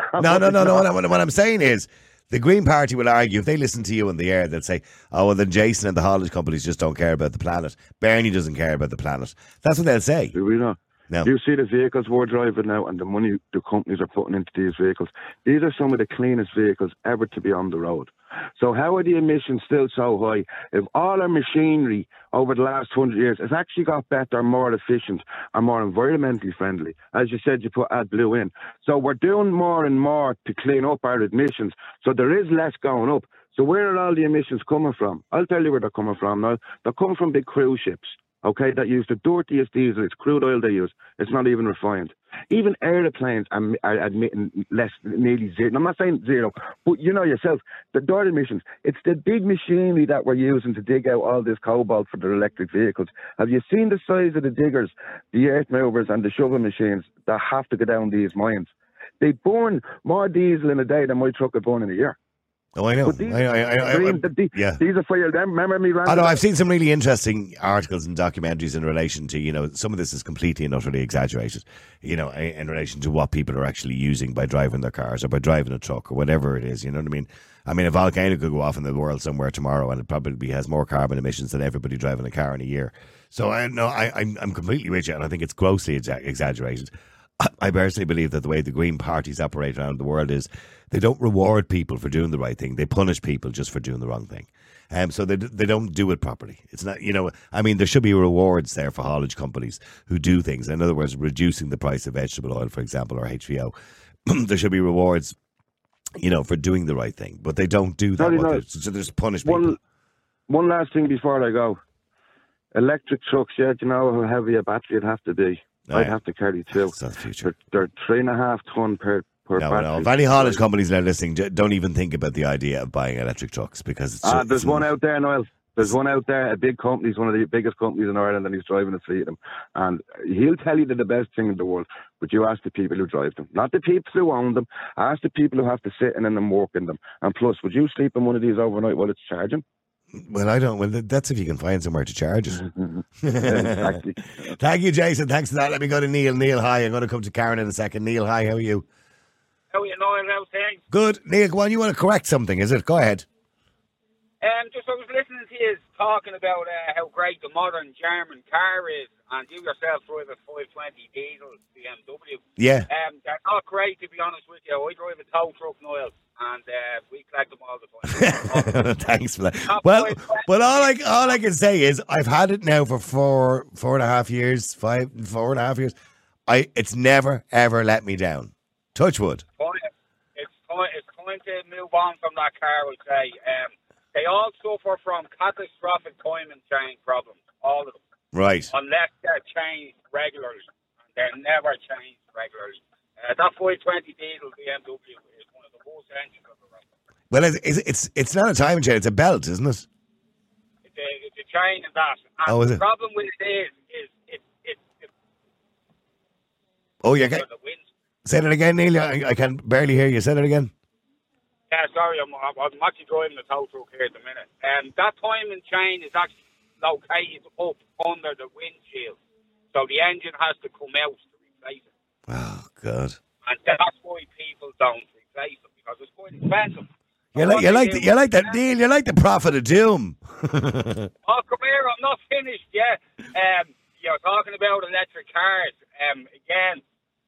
No. What I'm saying is, the Green Party will argue, if they listen to you on the air, they'll say, oh, well, then Jason and the haulage companies just don't care about the planet. Bernie doesn't care about the planet. That's what they'll say. Do we not? No. You see the vehicles we're driving now and the money the companies are putting into these vehicles. These are some of the cleanest vehicles ever to be on the road. So how are the emissions still so high? If all our machinery over the last 100 years has actually got better, more efficient, and more environmentally friendly. As you said, you put AdBlue in. So we're doing more and more to clean up our emissions. So there is less going up. So where are all the emissions coming from? I'll tell you where they're coming from now. They're coming from big cruise ships, okay, that use the dirtiest diesel. It's crude oil they use. It's not even refined. Even aeroplanes are admitting nearly zero. I'm not saying zero, but you know yourself, the dirt emissions, it's the big machinery that we're using to dig out all this cobalt for their electric vehicles. Have you seen the size of the diggers, the earth movers and the shovel machines that have to go down these mines? They burn more diesel in a day than my truck would burn in a year. Oh, I know. These Yeah. are for you. Remember me? I know. I've seen some really interesting articles and documentaries in relation to, some of this is completely and utterly exaggerated, in relation to what people are actually using by driving their cars or by driving a truck or whatever it is. You know what I mean? I mean, a volcano could go off in the world somewhere tomorrow and it probably has more carbon emissions than everybody driving a car in a year. So I'm completely with you, and I think it's grossly exaggerated. I personally believe that the way the Green parties operate around the world is they don't reward people for doing the right thing. They punish people just for doing the wrong thing. So they don't do it properly. It's not, there should be rewards there for haulage companies who do things. In other words, reducing the price of vegetable oil, for example, or HVO. There should be rewards, for doing the right thing. But they don't do that. So they just punish people. One last thing before I go. Electric trucks, do you know how heavy a battery would have to be? I'd have to carry two. That's the future. They're 3.5 ton per battery. No. If any haulage companies now listening, don't even think about the idea of buying electric trucks because it's there's one out there, Noel. There's one out there, a big company, he's one of the biggest companies in Ireland, and he's driving a fleet of them. And he'll tell you they're the best thing in the world, but you ask the people who drive them. Not the people who own them, ask the people who have to sit in them and work in them. And plus, would you sleep in one of these overnight while it's charging? Well, I don't. Well, that's if you can find somewhere to charge it. Exactly. Thank you, Jason. Thanks for that. Let me go to Neil. Neil, hi. I'm going to come to Karen in a second. Neil, hi. How are you? How are you, Noel? How's things? Good. Neil, go on. You want to correct something, is it? Go ahead. I was listening to you talking about how great the modern German car is, and you yourself drive a 520 diesel BMW. Yeah. They're not great, to be honest with you. I drive a tow truck, Noel, and we collect them all the time. Thanks for that. Well, but all I can say is I've had it now for 4.5 years, 4.5 years. It's never ever let me down. Touch wood. It's time to move on from that car, I would say. They all suffer from catastrophic timing chain problems, all of them. Right. Unless they're changed regularly. And they're never changed regularly. That 520 diesel BMW is one of the worst engines of the road. Well, it's not a timing chain, it's a belt, isn't it? It's a chain and that. And is it? The problem with it is it's oh, yeah. Say that again, Neil. I can barely hear you. Say that again. Yeah, sorry, I'm actually driving the tow truck here at the minute. That timing chain is actually located up under the windshield. So the engine has to come out to replace it. Oh, God. And that's why people don't replace it, because it's quite expensive. You like that, Neil. You like the prophet of doom. Oh, come here, I'm not finished yet. You're talking about electric cars. Again,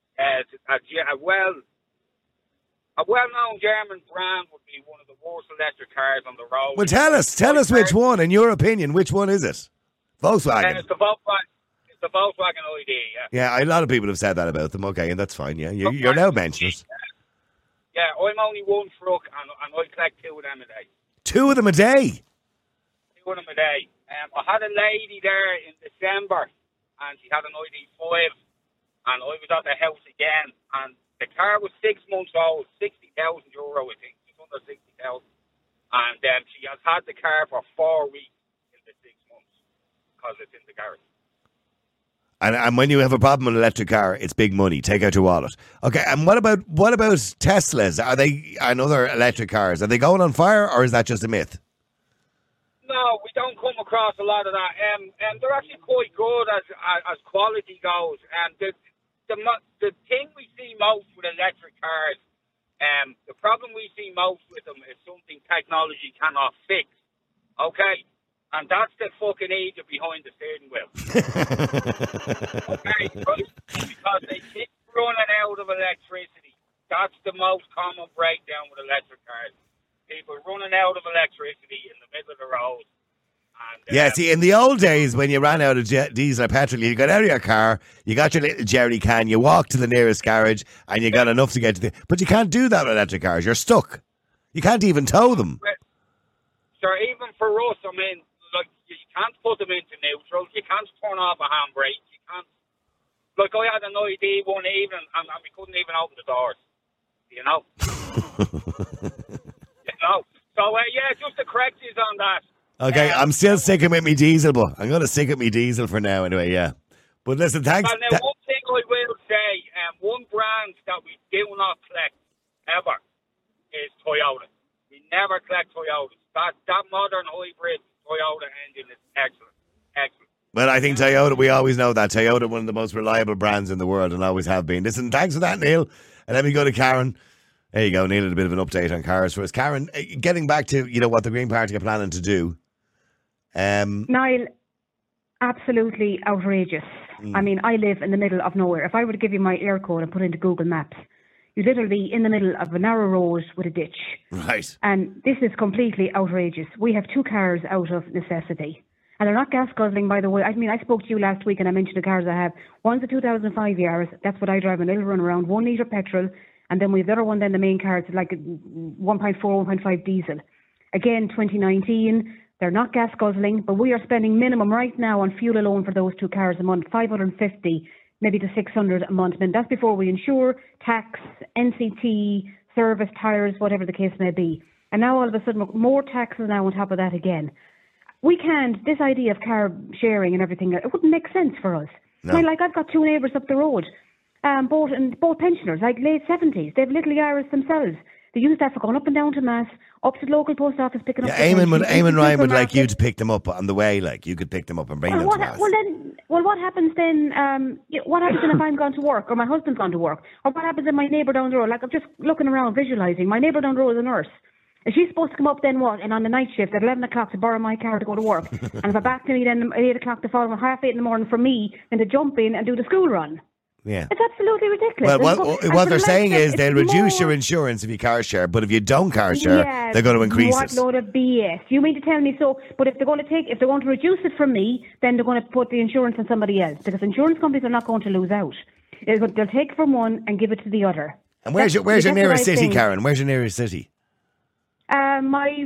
a well-known German brand would be one of the worst electric cars on the road. Well, tell us which one, in your opinion, which one is it? Volkswagen. It's the Volkswagen ID, yeah. Yeah, a lot of people have said that about them, okay, and that's fine, yeah. You're now mentioning it. Yeah, I'm only one truck, and I collect two of them a day. Two of them a day? Two of them a day. I had a lady there in December, and she had an ID5, and I was at the house again, and the car was 6 months old, €60,000, I think, just under 60,000. And she has had the car for 4 weeks in the 6 months because it's in the garage. And when you have a problem with an electric car, it's big money. Take out your wallet. Okay, and what about Teslas? Are they another electric cars? Are they going on fire, or is that just a myth? No, we don't come across a lot of that. They're actually quite good as quality goes. And the thing we see most with electric cars, the problem we see most with them is something technology cannot fix. Okay, And that's the fucking agent behind the steering wheel. Okay, right? Because they keep running out of electricity. That's the most common breakdown with electric cars. People running out of electricity in the middle of the road. And, yeah, see, in the old days when you ran out of diesel or petrol, you got out of your car, you got your little jerry can, you walked to the nearest garage, and you got enough to get to the... But you can't do that with electric cars. You're stuck. You can't even tow them. Sure, even for us, I mean, like, you can't put them into neutral. You can't turn off a handbrake. You can't... Like, I had an ID one evening, and we couldn't even open the doors. You know? You know? So, yeah, just to correct you on that. Okay, I'm still sticking with me diesel, but I'm going to stick with me diesel for now anyway, yeah. But listen, thanks. Well, now, one thing I will say, one brand that we do not collect, ever, is Toyota. We never collect Toyota. That modern hybrid Toyota engine is excellent. Excellent. Well, I think Toyota, we always know that. Toyota, one of the most reliable brands in the world and always have been. Listen, thanks for that, Neil. And let me go to Karen. There you go, Neil had a bit of an update on cars for us. Karen, getting back to, what the Green Party are planning to do. Niall, absolutely outrageous. I mean, I live in the middle of nowhere. If I were to give you my air code and put it into Google Maps, you'd literally be in the middle of a narrow road with a ditch. Right. And this is completely outrageous. We have 2 cars out of necessity. And they're not gas guzzling, by the way. I mean, I spoke to you last week and I mentioned the cars I have. One's a 2005 Yaris. That's what I drive, a little run around, 1 litre petrol. And then we have the other one, then the main car, it's like 1.4, 1.5 diesel. Again, 2019, they're not gas guzzling, but we are spending minimum right now on fuel alone for those 2 cars a month, 550, maybe to 600 a month. And that's before we insure, tax, NCT, service, tyres, whatever the case may be. And now all of a sudden, more taxes now on top of that again. We can't, this idea of car sharing and everything, it wouldn't make sense for us. No. I mean, like, I've got 2 neighbours up the road, both pensioners, like late 70s. They have little Yaris themselves. They use that for going up and down to Mass, up to the local post office, picking up. Eamon Ryan would like you to pick them up on the way, like you could pick them up and bring them to us. What happens then? What happens then if I'm gone to work or my husband's gone to work? Or what happens if my neighbour down the road? Like, I'm just looking around, visualising. My neighbour down the road is a nurse. Is she supposed to come up then what? And on the night shift at 11 o'clock to borrow my car to go to work? And if I back to me then at 8 o'clock the following, 8:30 in the morning for me, then to jump in and do the school run. Yeah. It's absolutely ridiculous. Well, what they're saying is they'll reduce your insurance if you car share, but if you don't car share, they're going to increase it. What load of BS. You mean to tell me so? But if they're going to reduce it from me, then they're going to put the insurance on somebody else, because insurance companies are not going to lose out. They'll take from one and give it to the other. And where's your nearest city, Karen? Where's your nearest city? I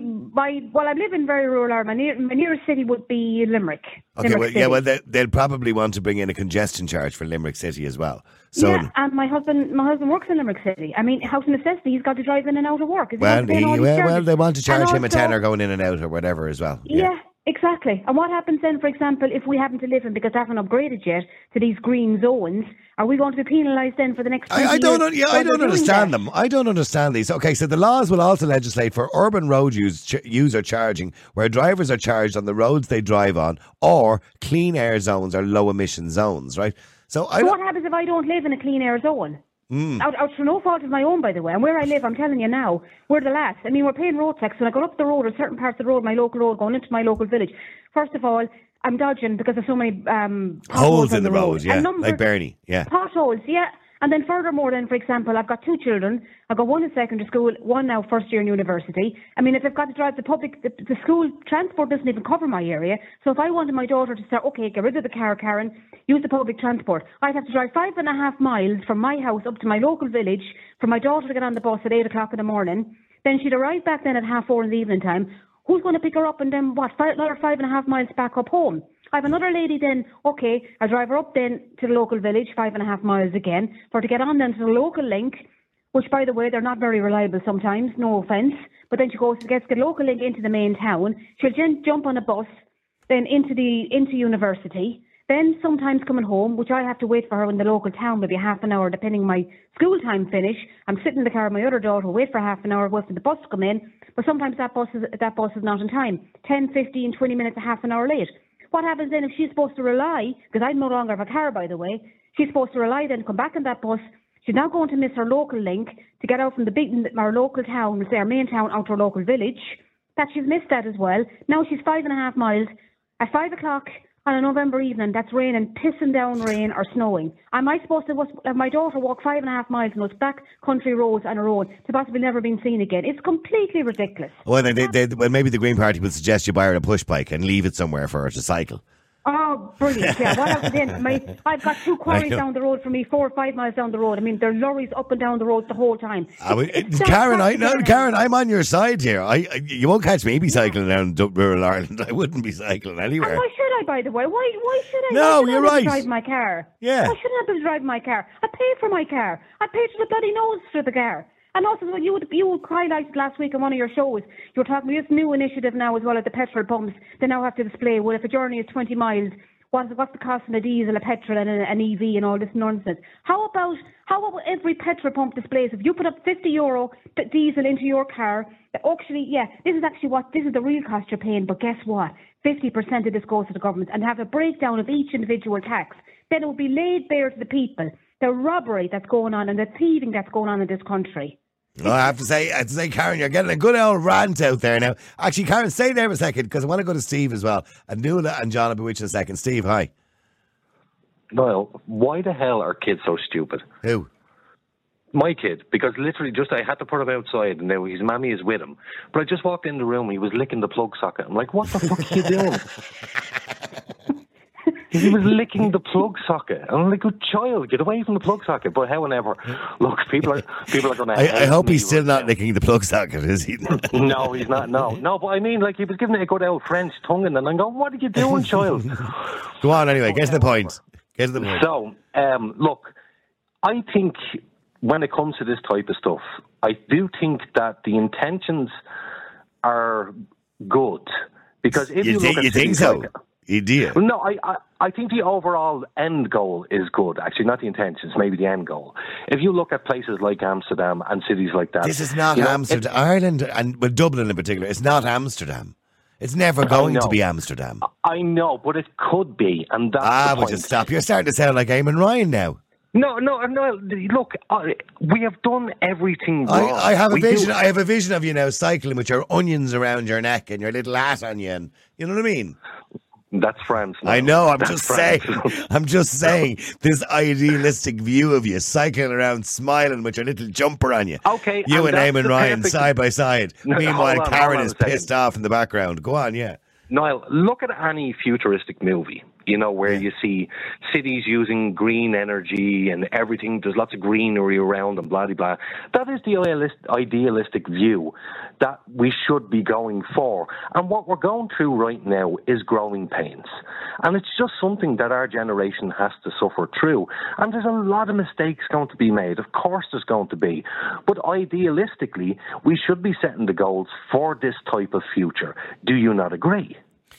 live in very rural area. My nearest city would be Limerick. Okay, they'll probably want to bring in a congestion charge for Limerick City as well. So, yeah, and my husband works in Limerick City. I mean, house necessity, he's got to drive in and out of work. They want to charge him a tenner going in and out or whatever as well. Yeah, exactly. And what happens then, for example, if we happen to live in, because they haven't upgraded yet to these green zones, are we going to be penalised then for the next 20 years? I don't understand them. I don't understand these. Okay, so the laws will also legislate for urban road user charging, where drivers are charged on the roads they drive on, or clean air zones or low emission zones, right? So what happens if I don't live in a clean air zone? Out for no fault of my own, by the way. And where I live, I'm telling you now, we're the last. I mean, we're paying road tax. When I go up the road, or certain parts of the road, my local road, going into my local village, first of all, I'm dodging because there's so many holes in the road, yeah, like Bernie, yeah. Potholes, yeah. And then furthermore, then, for example, I've got 2 children. I've got one in secondary school, one now first year in university. I mean, if I've got to drive the school transport doesn't even cover my area. So if I wanted my daughter to start, okay, get rid of the car, Karen, use the public transport, I'd have to drive 5.5 miles from my house up to my local village for my daughter to get on the bus at 8 o'clock in the morning. Then she'd arrive back then at 4:30 in the evening time. Who's going to pick her up and then another 5.5 miles back up home? I have another lady then, okay, I drive her up then to the local village, 5.5 miles again, for her to get on then to the local link, which, by the way, they're not very reliable sometimes, no offence, but then she gets the local link into the main town. She'll then jump on a bus, then into university, then sometimes coming home, which I have to wait for her in the local town, maybe half an hour, depending my school time finish. I'm sitting in the car with my other daughter, wait for half an hour, wait for the bus to come in, but sometimes that bus is not in time, 10, 15, 20 minutes, a half an hour late. What happens then if she's supposed to rely, because I no longer have a car, by the way, she's supposed to rely then to come back on that bus. She's now going to miss her local link to get out from our local town, say our main town, out to our local village, that she's missed that as well. Now she's 5.5 miles at 5 o'clock on a November evening. That's raining, pissing down rain or snowing. Am I supposed to have my daughter walk 5.5 miles on those back country roads on a road to possibly never been seen again? It's completely ridiculous. Well, well, maybe the Green Party would suggest you buy her a push bike and leave it somewhere for her to cycle. Oh, brilliant! Yeah, what else then? I've got 2 quarries down the road from me, 4 or 5 miles down the road. I mean, there are lorries up and down the road the whole time. Karen, I'm on your side here. You won't catch me cycling around rural Ireland. I wouldn't be cycling anywhere. And why should I, by the way? Why should I? No, you're right. Drive my car. Yeah. Why shouldn't I be driving my car? I pay for my car. I pay to the bloody nose for the car. And also, you highlighted last week on one of your shows, you were talking about this new initiative now as well at the petrol pumps. They now have to display, well, if a journey is 20 miles, what's the cost of a diesel, a petrol and an EV and all this nonsense? How about every petrol pump displays, if you put up €50 diesel into your car, actually, this is the real cost you're paying, but guess what? 50% of this goes to the government, and have a breakdown of each individual tax. Then it will be laid bare to the people, the robbery that's going on and the thieving that's going on in this country. Well, I have to say, Karen, you're getting a good old rant out there now. Actually, Karen, stay there for a second, because I want to go to Steve as well. And Nuala and John will be with you in a second. Steve, hi. Niall, why the hell are kids so stupid? Who? My kid, because literally I had to put him outside, and now his mammy is with him. But I just walked in the room, he was licking the plug socket. I'm like, what the fuck are you doing? He was licking the plug socket. I'm like, good child, get away from the plug socket. But however, look, people are going to... I hope he's still not licking the plug socket, is he? No, he's not, no. But I mean, like, he was giving it a good old French tongue, and I'm going, what are you doing, child? Go on, anyway, get to the point. So, look, I think when it comes to this type of stuff, I do think that the intentions are good. Because if you look at... You think so? You do? No, I think the overall end goal is good. Actually, not the intentions, maybe the end goal. If you look at places like Amsterdam and cities like that... This is not Amsterdam. Ireland, and Dublin in particular, it's not Amsterdam. It's never going to be Amsterdam. I know, but it could be, and that's the point. Just stop. You're starting to sound like Eamon Ryan now. No. Look, we have done everything wrong. I have a vision. I have a vision of you now cycling with your onions around your neck and your little hat on you, and you know what I mean. That's France. I know. I'm just saying. This idealistic view of you cycling around, smiling with your little jumper on you. Okay. You and Eamon Ryan side by side. Meanwhile, Karen is pissed off in the background. Go on, yeah. Niall, look at any futuristic movie, where you see cities using green energy and everything. There's lots of greenery around and blah, blah, blah. That is the idealistic view that we should be going for. And what we're going through right now is growing pains. And it's just something that our generation has to suffer through. And there's a lot of mistakes going to be made. Of course there's going to be. But idealistically, we should be setting the goals for this type of future. Do you not agree?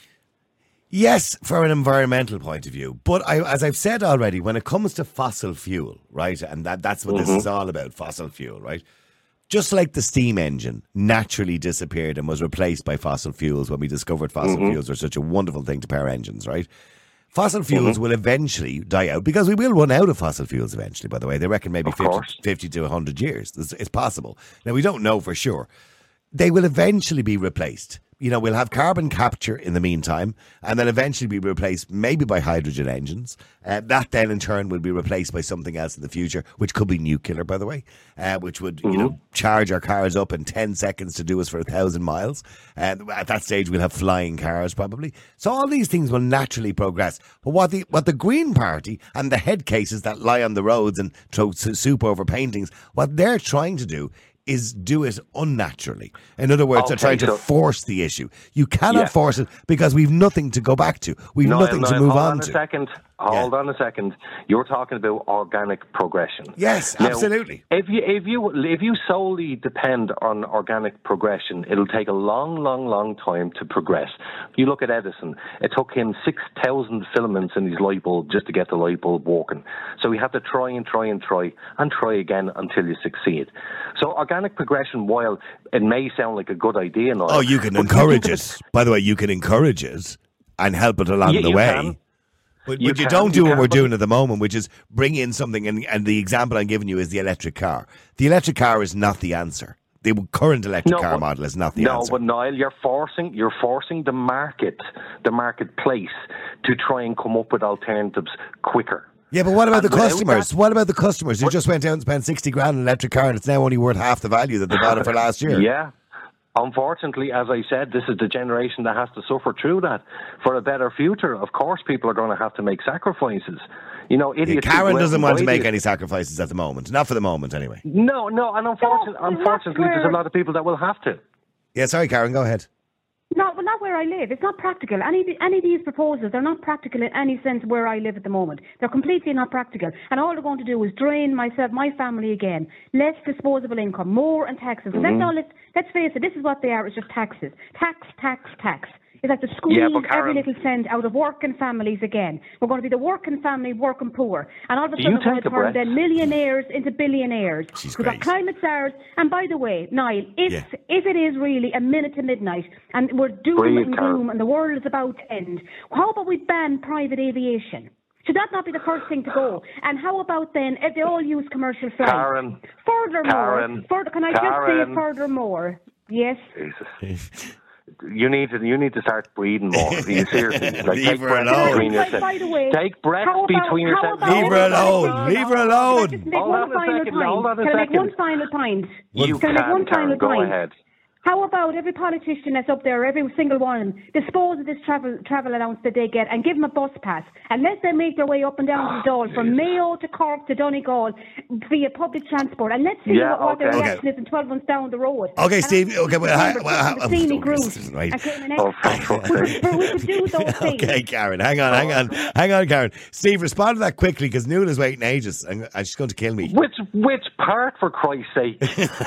Yes, from an environmental point of view. But as I've said already, when it comes to fossil fuel, right, and that's what this is all about, fossil fuel, right? Just like the steam engine naturally disappeared and was replaced by fossil fuels when we discovered fossil fuels are such a wonderful thing to power engines, right? Fossil fuels will eventually die out, because we will run out of fossil fuels eventually, by the way. They reckon maybe 50 to 100 years. It's possible. Now, we don't know for sure. They will eventually be replaced. We'll have carbon capture in the meantime, and then eventually be replaced maybe by hydrogen engines. That then in turn will be replaced by something else in the future, which could be nuclear, by the way, which would charge our cars up in 10 seconds to do us for 1,000 miles. At that stage, we'll have flying cars probably. So all these things will naturally progress. But what the Green Party and the head cases that lie on the roads and throw soup over paintings, what they're trying to do is do it unnaturally. In other words, they're trying to force the issue. You cannot force it, because we've nothing to go back to. We've nothing to move on to. Hold on a second. You're talking about organic progression. Yes, now, absolutely. If you solely depend on organic progression, it'll take a long time to progress. You look at Edison. It took him 6,000 filaments in his light bulb just to get the light bulb working. So we have to try again until you succeed. So organic progression, while it may sound like a good idea now, you can encourage it. By the way, you can encourage it and help it along the way. Can. But you don't do what we're doing at the moment, which is bring in something, and the example I'm giving you is the electric car. The electric car is not the answer. the current electric car model is not the answer. No, but Niall, you're forcing the marketplace to try and come up with alternatives quicker. Yeah, but what about the customers? What about the customers who just went out and spent 60 grand on an electric car and it's now only worth half the value that they bought it for last year? Yeah. Unfortunately, as I said, this is the generation that has to suffer through that. For a better future, of course, people are going to have to make sacrifices. You know, idiots. Karen doesn't want to make any sacrifices at the moment. Not for the moment, anyway. No, and unfortunately, there's a lot of people that will have to. Yeah, sorry, Karen, go ahead. No, but not where I live. It's not practical. Any of these proposals, they're not practical in any sense where I live at the moment. They're completely not practical. And all they're going to do is drain myself, my family again. Less disposable income, more and taxes. Mm-hmm. Let's face it, this is what they are. It's just taxes. Tax. It's like to squeeze every little cent out of working families again. We're going to be the working family, working poor. And all of a sudden we're going to turn then millionaires into billionaires. We've got climate SARS. And by the way, Niall, if it is really a minute to midnight and we're doom and gloom and the world is about to end, how about we ban private aviation? Should that not be the first thing to go? And how about then if they all use commercial flights? Furthermore, yes? Jesus. You need to start breathing more. Seriously, leave her alone. Take breaths between yourselves. Leave her alone. Leave her alone. Can I make one final point? You can, Karen. Go ahead. How about every politician that's up there, every single one, dispose of this travel allowance that they get and give them a bus pass and let them make their way up and down the Dáil from Mayo to Cork to Donegal via public transport and let's see what their reaction is in 12 months down the road. Okay, Steve. Okay, we could do those things. Okay, Karen. Hang on, Karen. Steve, respond to that quickly because Nuala's waiting ages and she's going to kill me. Which part, for Christ's sake?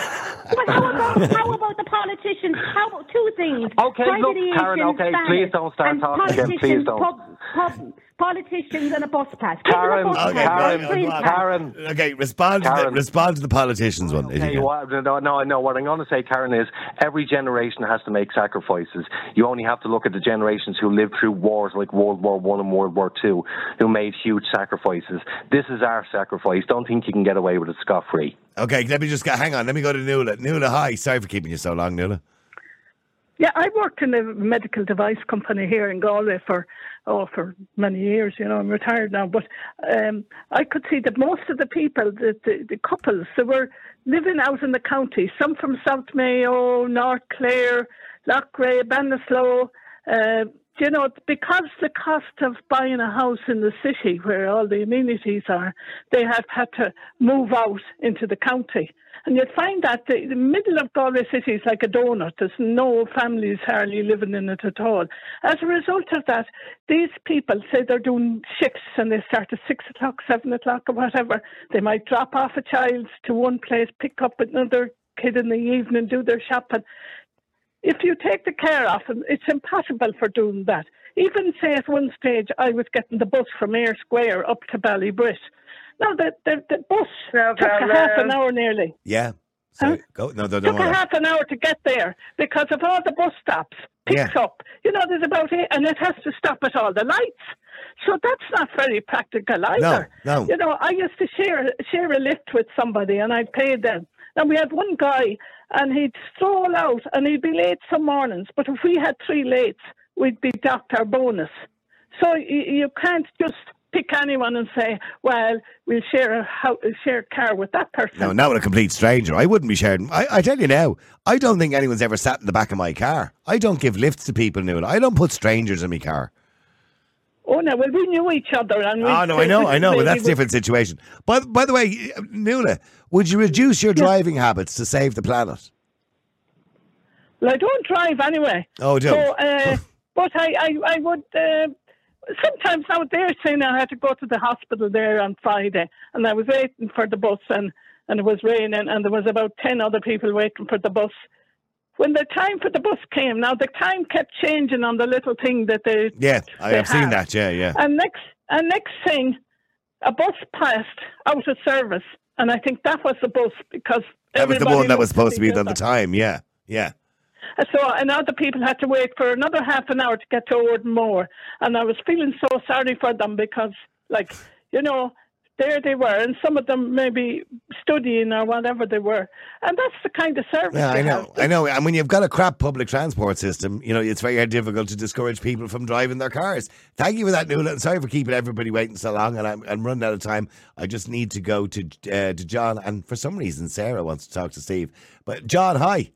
How about the politicians? How about two things? Okay, look, Karen, please don't start talking again. Please don't. Politicians and a bus pass. Karen. Okay, respond to the politicians one. Okay, no. What I'm going to say, Karen, is every generation has to make sacrifices. You only have to look at the generations who lived through wars like World War I and World War II, who made huge sacrifices. This is our sacrifice. Don't think you can get away with it scot-free. Okay, hang on. Let me go to Nuala. Nuala, hi. Sorry for keeping you so long, Nuala. Yeah, I worked in a medical device company here in Galway for many years. You know, I'm retired now, but I could see that most of the people, the couples, they were living out in the county. Some from South Mayo, North Clare, Loughrea, Ballinasloe. You know, because the cost of buying a house in the city where all the amenities are, they have had to move out into the county. And you'll find that the middle of Galway City is like a donut. There's no families hardly living in it at all. As a result of that, these people say they're doing shifts and they start at 6 o'clock, 7 o'clock or whatever. They might drop off a child to one place, pick up another kid in the evening, do their shopping. If you take the care of them, it's impossible for doing that. Even say at one stage I was getting the bus from Ayr Square up to Ballybrit. Now the bus took a half an hour nearly. Yeah. Sorry, go. No, took a half an hour to get there because of all the bus stops. Picks up. You know, there's about 8, and it has to stop at all the lights. So that's not very practical either. No. You know, I used to share a lift with somebody and I'd pay them. Now, we had one guy, and he'd stroll out, and he'd be late some mornings. But if we had 3 lates, we'd be docked our bonus. So you can't just pick anyone and say, well, we'll share a car with that person. No, not with a complete stranger. I wouldn't be sharing. I tell you now, I don't think anyone's ever sat in the back of my car. I don't give lifts to people, Nuala. I don't put strangers in my car. Oh, no, well, we knew each other. And I know, but that's a different situation. By the way, Nuala, would you reduce your driving habits to save the planet? Well, I don't drive anyway. Oh, don't. So, but I would... sometimes now they're saying I had to go to the hospital there on Friday, and I was waiting for the bus, and it was raining, and there was about 10 other people waiting for the bus. When the time for the bus came, now the time kept changing on the little thing that they I've seen that, yeah. And next thing, a bus passed out of service, and I think that was the bus because that was the one that was supposed to be at the time, yeah. So, and other people had to wait for another half an hour to get to Ardmore, and I was feeling so sorry for them because, like, you know, there they were, and some of them maybe studying or whatever they were. And that's the kind of service. Yeah, I know. And when you've got a crap public transport system, it's very difficult to discourage people from driving their cars. Thank you for that, Nuala. Sorry for keeping everybody waiting so long, and I'm running out of time. I just need to go to John, and for some reason Sarah wants to talk to Steve. But John, hi.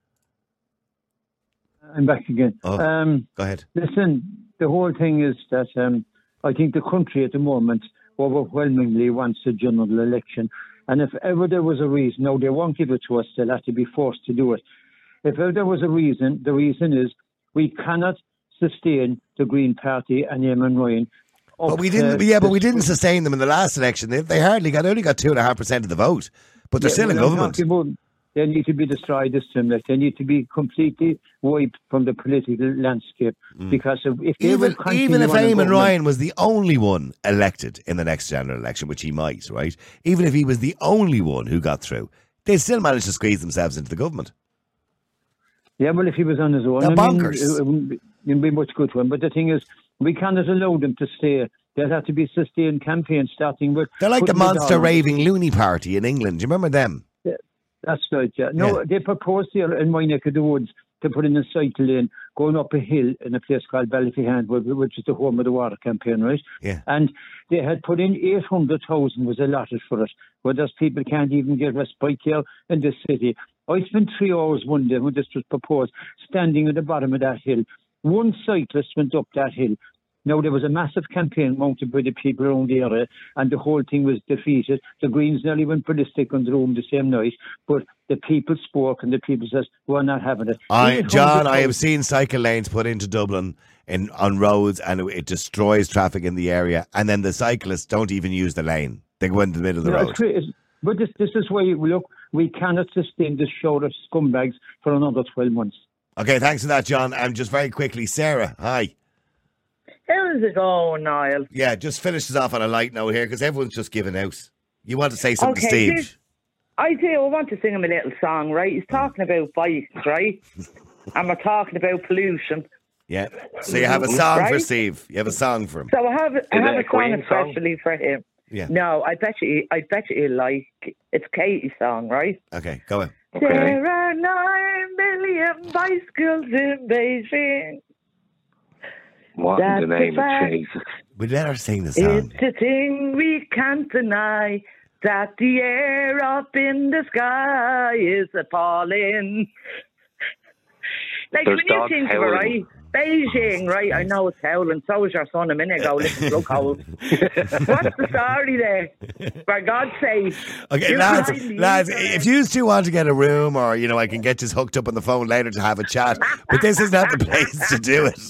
I'm back again. Oh, go ahead. Listen, the whole thing is that I think the country at the moment overwhelmingly wants a general election. And if ever there was a reason, no, they won't give it to us, they'll have to be forced to do it. If ever there was a reason, the reason is we cannot sustain the Green Party and Eamon Ryan. But we didn't sustain them in the last election. They only got 2.5% of the vote, but they're still in government. They need to be destroyed this time. They need to be completely wiped from the political landscape. Because if even if Eamon Ryan was the only one elected in the next general election, which he might, right? Even if he was the only one who got through, they'd still manage to squeeze themselves into the government. Yeah, well, if he was on his own, they're bonkers. It wouldn't be much good to him. But the thing is, we cannot allow them to stay. There'll have to be sustained campaigns starting with. They're like the monster raving loony party in England. Do you remember them? That's right, yeah. No, They proposed here in my neck of the woods to put in a cycle lane going up a hill in a place called Ballyphehand, which is the home of the water campaign, right? Yeah. And they had put in 800,000 was allotted for it, where those people can't even get respite here in the city. I spent 3 hours one day when this was proposed, standing at the bottom of that hill. One cyclist went up that hill. Now, there was a massive campaign mounted by the people around the area, and the whole thing was defeated. The Greens nearly went ballistic on the room the same night, but the people spoke, and the people says, we're not having it. John, I have seen cycle lanes put into Dublin on roads, and it destroys traffic in the area, and then the cyclists don't even use the lane. They go into the middle of the road. But this is why, look, we cannot sustain this show of scumbags for another 12 months. Okay, thanks for that, John. And just very quickly, Sarah, hi. How's it going, Niall? Yeah, just finish us off on a light note here, because everyone's just giving out. You want to say something to Steve? I want to sing him a little song, right? He's talking about bikes, right? And we're talking about pollution. Yeah. So you have a song for Steve. You have a song for him. So I have a song especially for him. Yeah. No, I bet you like it's Katie's song, right? Okay, go on. Okay. There are 9 million bicycles in Beijing. What in the name of Jesus? We'd let her sing the song. It's a thing we can't deny, that the air up in the sky is appalling. Like, when you think of it, right? Beijing, right? I know it's howling. So was your son a minute ago. Listen, look how. What's the story there? For God's sake. Okay, lads, if you two want to get a room, or I can get just hooked up on the phone later to have a chat, but this is not the place to do it.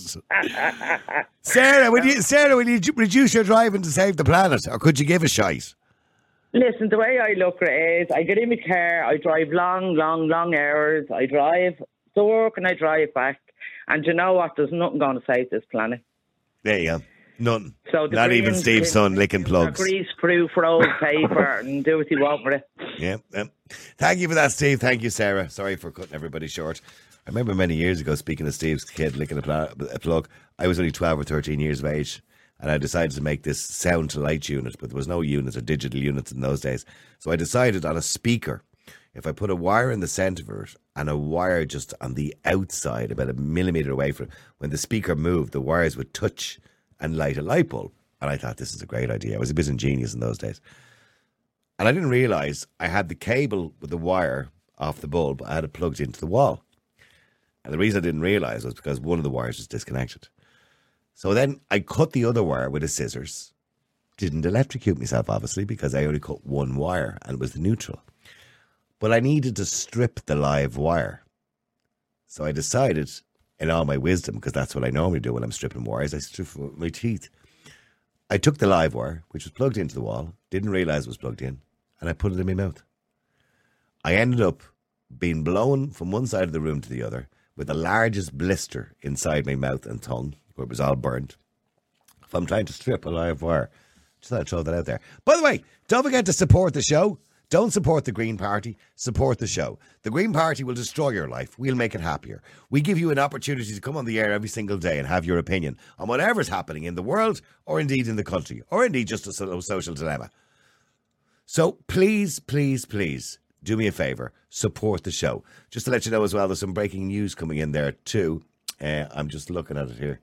Sarah, will you reduce your driving to save the planet, or could you give a shite? Listen, the way I look at it is, I get in my car, I drive long hours, I drive to work and I drive back. And you know what? There's nothing going to save this planet. There you go. None. So not even Steve's son licking plugs. Grease-proof rolled paper and do what you want with it. Yeah. Thank you for that, Steve. Thank you, Sarah. Sorry for cutting everybody short. I remember many years ago, speaking of Steve's kid licking a plug, I was only 12 or 13 years of age, and I decided to make this sound to light unit, but there was no units or digital units in those days. So I decided on a speaker, if I put a wire in the centre of it and a wire just on the outside, about a millimetre away from it, when the speaker moved, the wires would touch and light a light bulb. And I thought, this is a great idea. I was a bit ingenious in those days. And I didn't realise I had the cable with the wire off the bulb. I had it plugged into the wall. And the reason I didn't realise was because one of the wires was disconnected. So then I cut the other wire with a scissors. Didn't electrocute myself, obviously, because I only cut one wire and it was the neutral. But I needed to strip the live wire. So I decided, in all my wisdom, because that's what I normally do when I'm stripping wires, I strip with my teeth. I took the live wire, which was plugged into the wall, didn't realise it was plugged in, and I put it in my mouth. I ended up being blown from one side of the room to the other with the largest blister inside my mouth and tongue, where it was all burned. If I'm trying to strip a live wire, just thought I'd throw that out there. By the way, don't forget to support the show. Don't support the Green Party, support the show. The Green Party will destroy your life. We'll make it happier. We give you an opportunity to come on the air every single day and have your opinion on whatever's happening in the world, or indeed in the country, or indeed just a social dilemma. So please, please, please do me a favour. Support the show. Just to let you know as well, there's some breaking news coming in there too. I'm just looking at it here.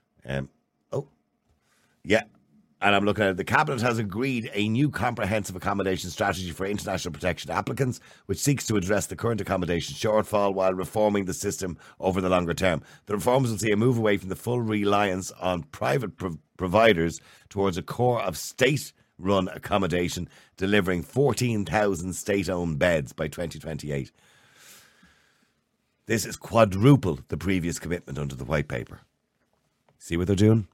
And I'm looking at it. The Cabinet has agreed a new comprehensive accommodation strategy for international protection applicants, which seeks to address the current accommodation shortfall while reforming the system over the longer term. The reforms will see a move away from the full reliance on private providers towards a core of state-run accommodation, delivering 14,000 state-owned beds by 2028. This is quadruple the previous commitment under the White Paper. See what they're doing?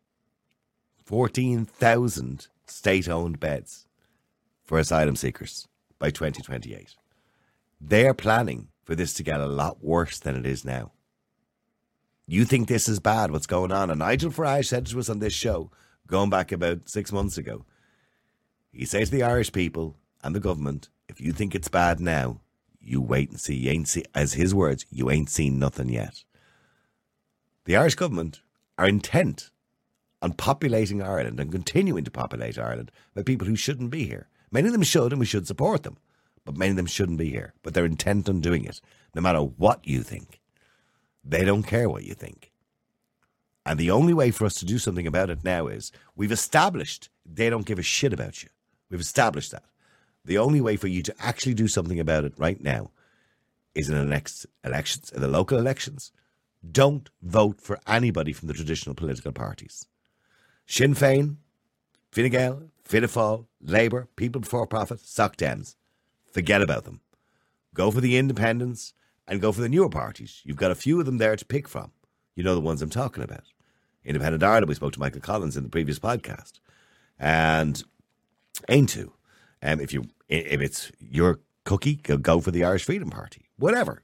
14,000 state-owned beds for asylum seekers by 2028. They're planning for this to get a lot worse than it is now. You think this is bad, what's going on? And Nigel Farage said to us on this show, going back about 6 months ago, he said to the Irish people and the government, if you think it's bad now, you wait and see. You ain't see, as his words, you ain't seen nothing yet. The Irish government are intent on populating Ireland and continuing to populate Ireland by people who shouldn't be here. Many of them should, and we should support them, but many of them shouldn't be here. But they're intent on doing it, no matter what you think. They don't care what you think. And the only way for us to do something about it now is we've established they don't give a shit about you. We've established that. The only way for you to actually do something about it right now is in the next elections, in the local elections. Don't vote for anybody from the traditional political parties. Sinn Féin, Fine Gael, Fianna Fáil, Labour, People Before Profit, Soc Dems. Forget about them. Go for the independents and go for the newer parties. You've got a few of them there to pick from. You know the ones I'm talking about. Independent Ireland, we spoke to Michael Collins in the previous podcast. And Aintu. If it's your cookie, go for the Irish Freedom Party. Whatever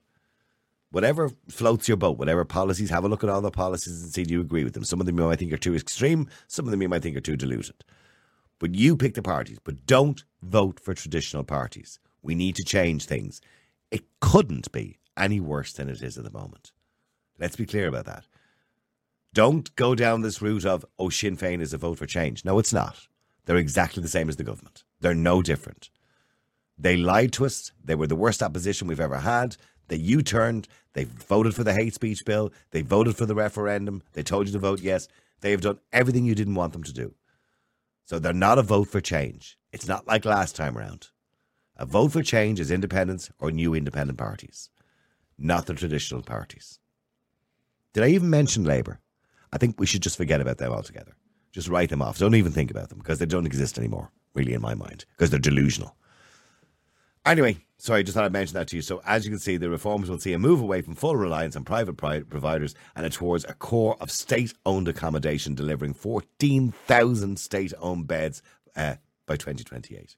floats your boat, whatever policies, have a look at all the policies and see do you agree with them. Some of them you might think are too extreme, some of them you might think are too diluted. But you pick the parties, but don't vote for traditional parties. We need to change things. It couldn't be any worse than it is at the moment. Let's be clear about that. Don't go down this route of, Sinn Féin is a vote for change. No, it's not. They're exactly the same as the government. They're no different. They lied to us. They were the worst opposition we've ever had. They U-turned. They voted for the hate speech bill. They voted for the referendum. They told you to vote yes. They have done everything you didn't want them to do. So they're not a vote for change. It's not like last time around. A vote for change is independents or new independent parties, not the traditional parties. Did I even mention Labour? I think we should just forget about them altogether. Just write them off. Don't even think about them because they don't exist anymore, really, in my mind, because they're delusional. Anyway, sorry, just thought I'd mention that to you. So as you can see, the reforms will see a move away from full reliance on private providers and towards a core of state-owned accommodation, delivering 14,000 state-owned beds by 2028.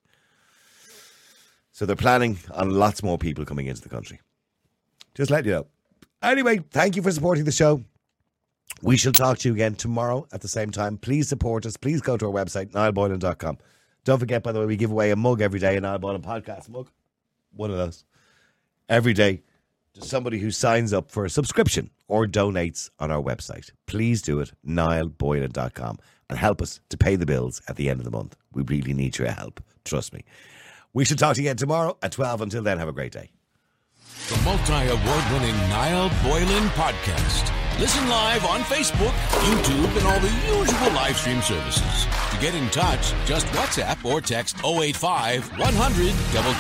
So they're planning on lots more people coming into the country. Just let you know. Anyway, thank you for supporting the show. We shall talk to you again tomorrow at the same time. Please support us. Please go to our website, niallboylan.com. Don't forget, by the way, we give away a mug every day, a Niall Boylan podcast mug. One of those. Every day to somebody who signs up for a subscription or donates on our website. Please do it, niallboylan.com, and help us to pay the bills at the end of the month. We really need your help. Trust me. We shall talk to you again tomorrow at 12. Until then, have a great day. The multi-award-winning Niall Boylan podcast. Listen live on Facebook, YouTube, and all the usual live stream services. To get in touch, just WhatsApp or text 085 100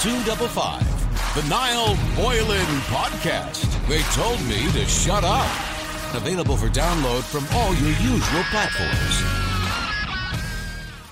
2255. The Niall Boylan Podcast. They told me to shut up. Available for download from all your usual platforms.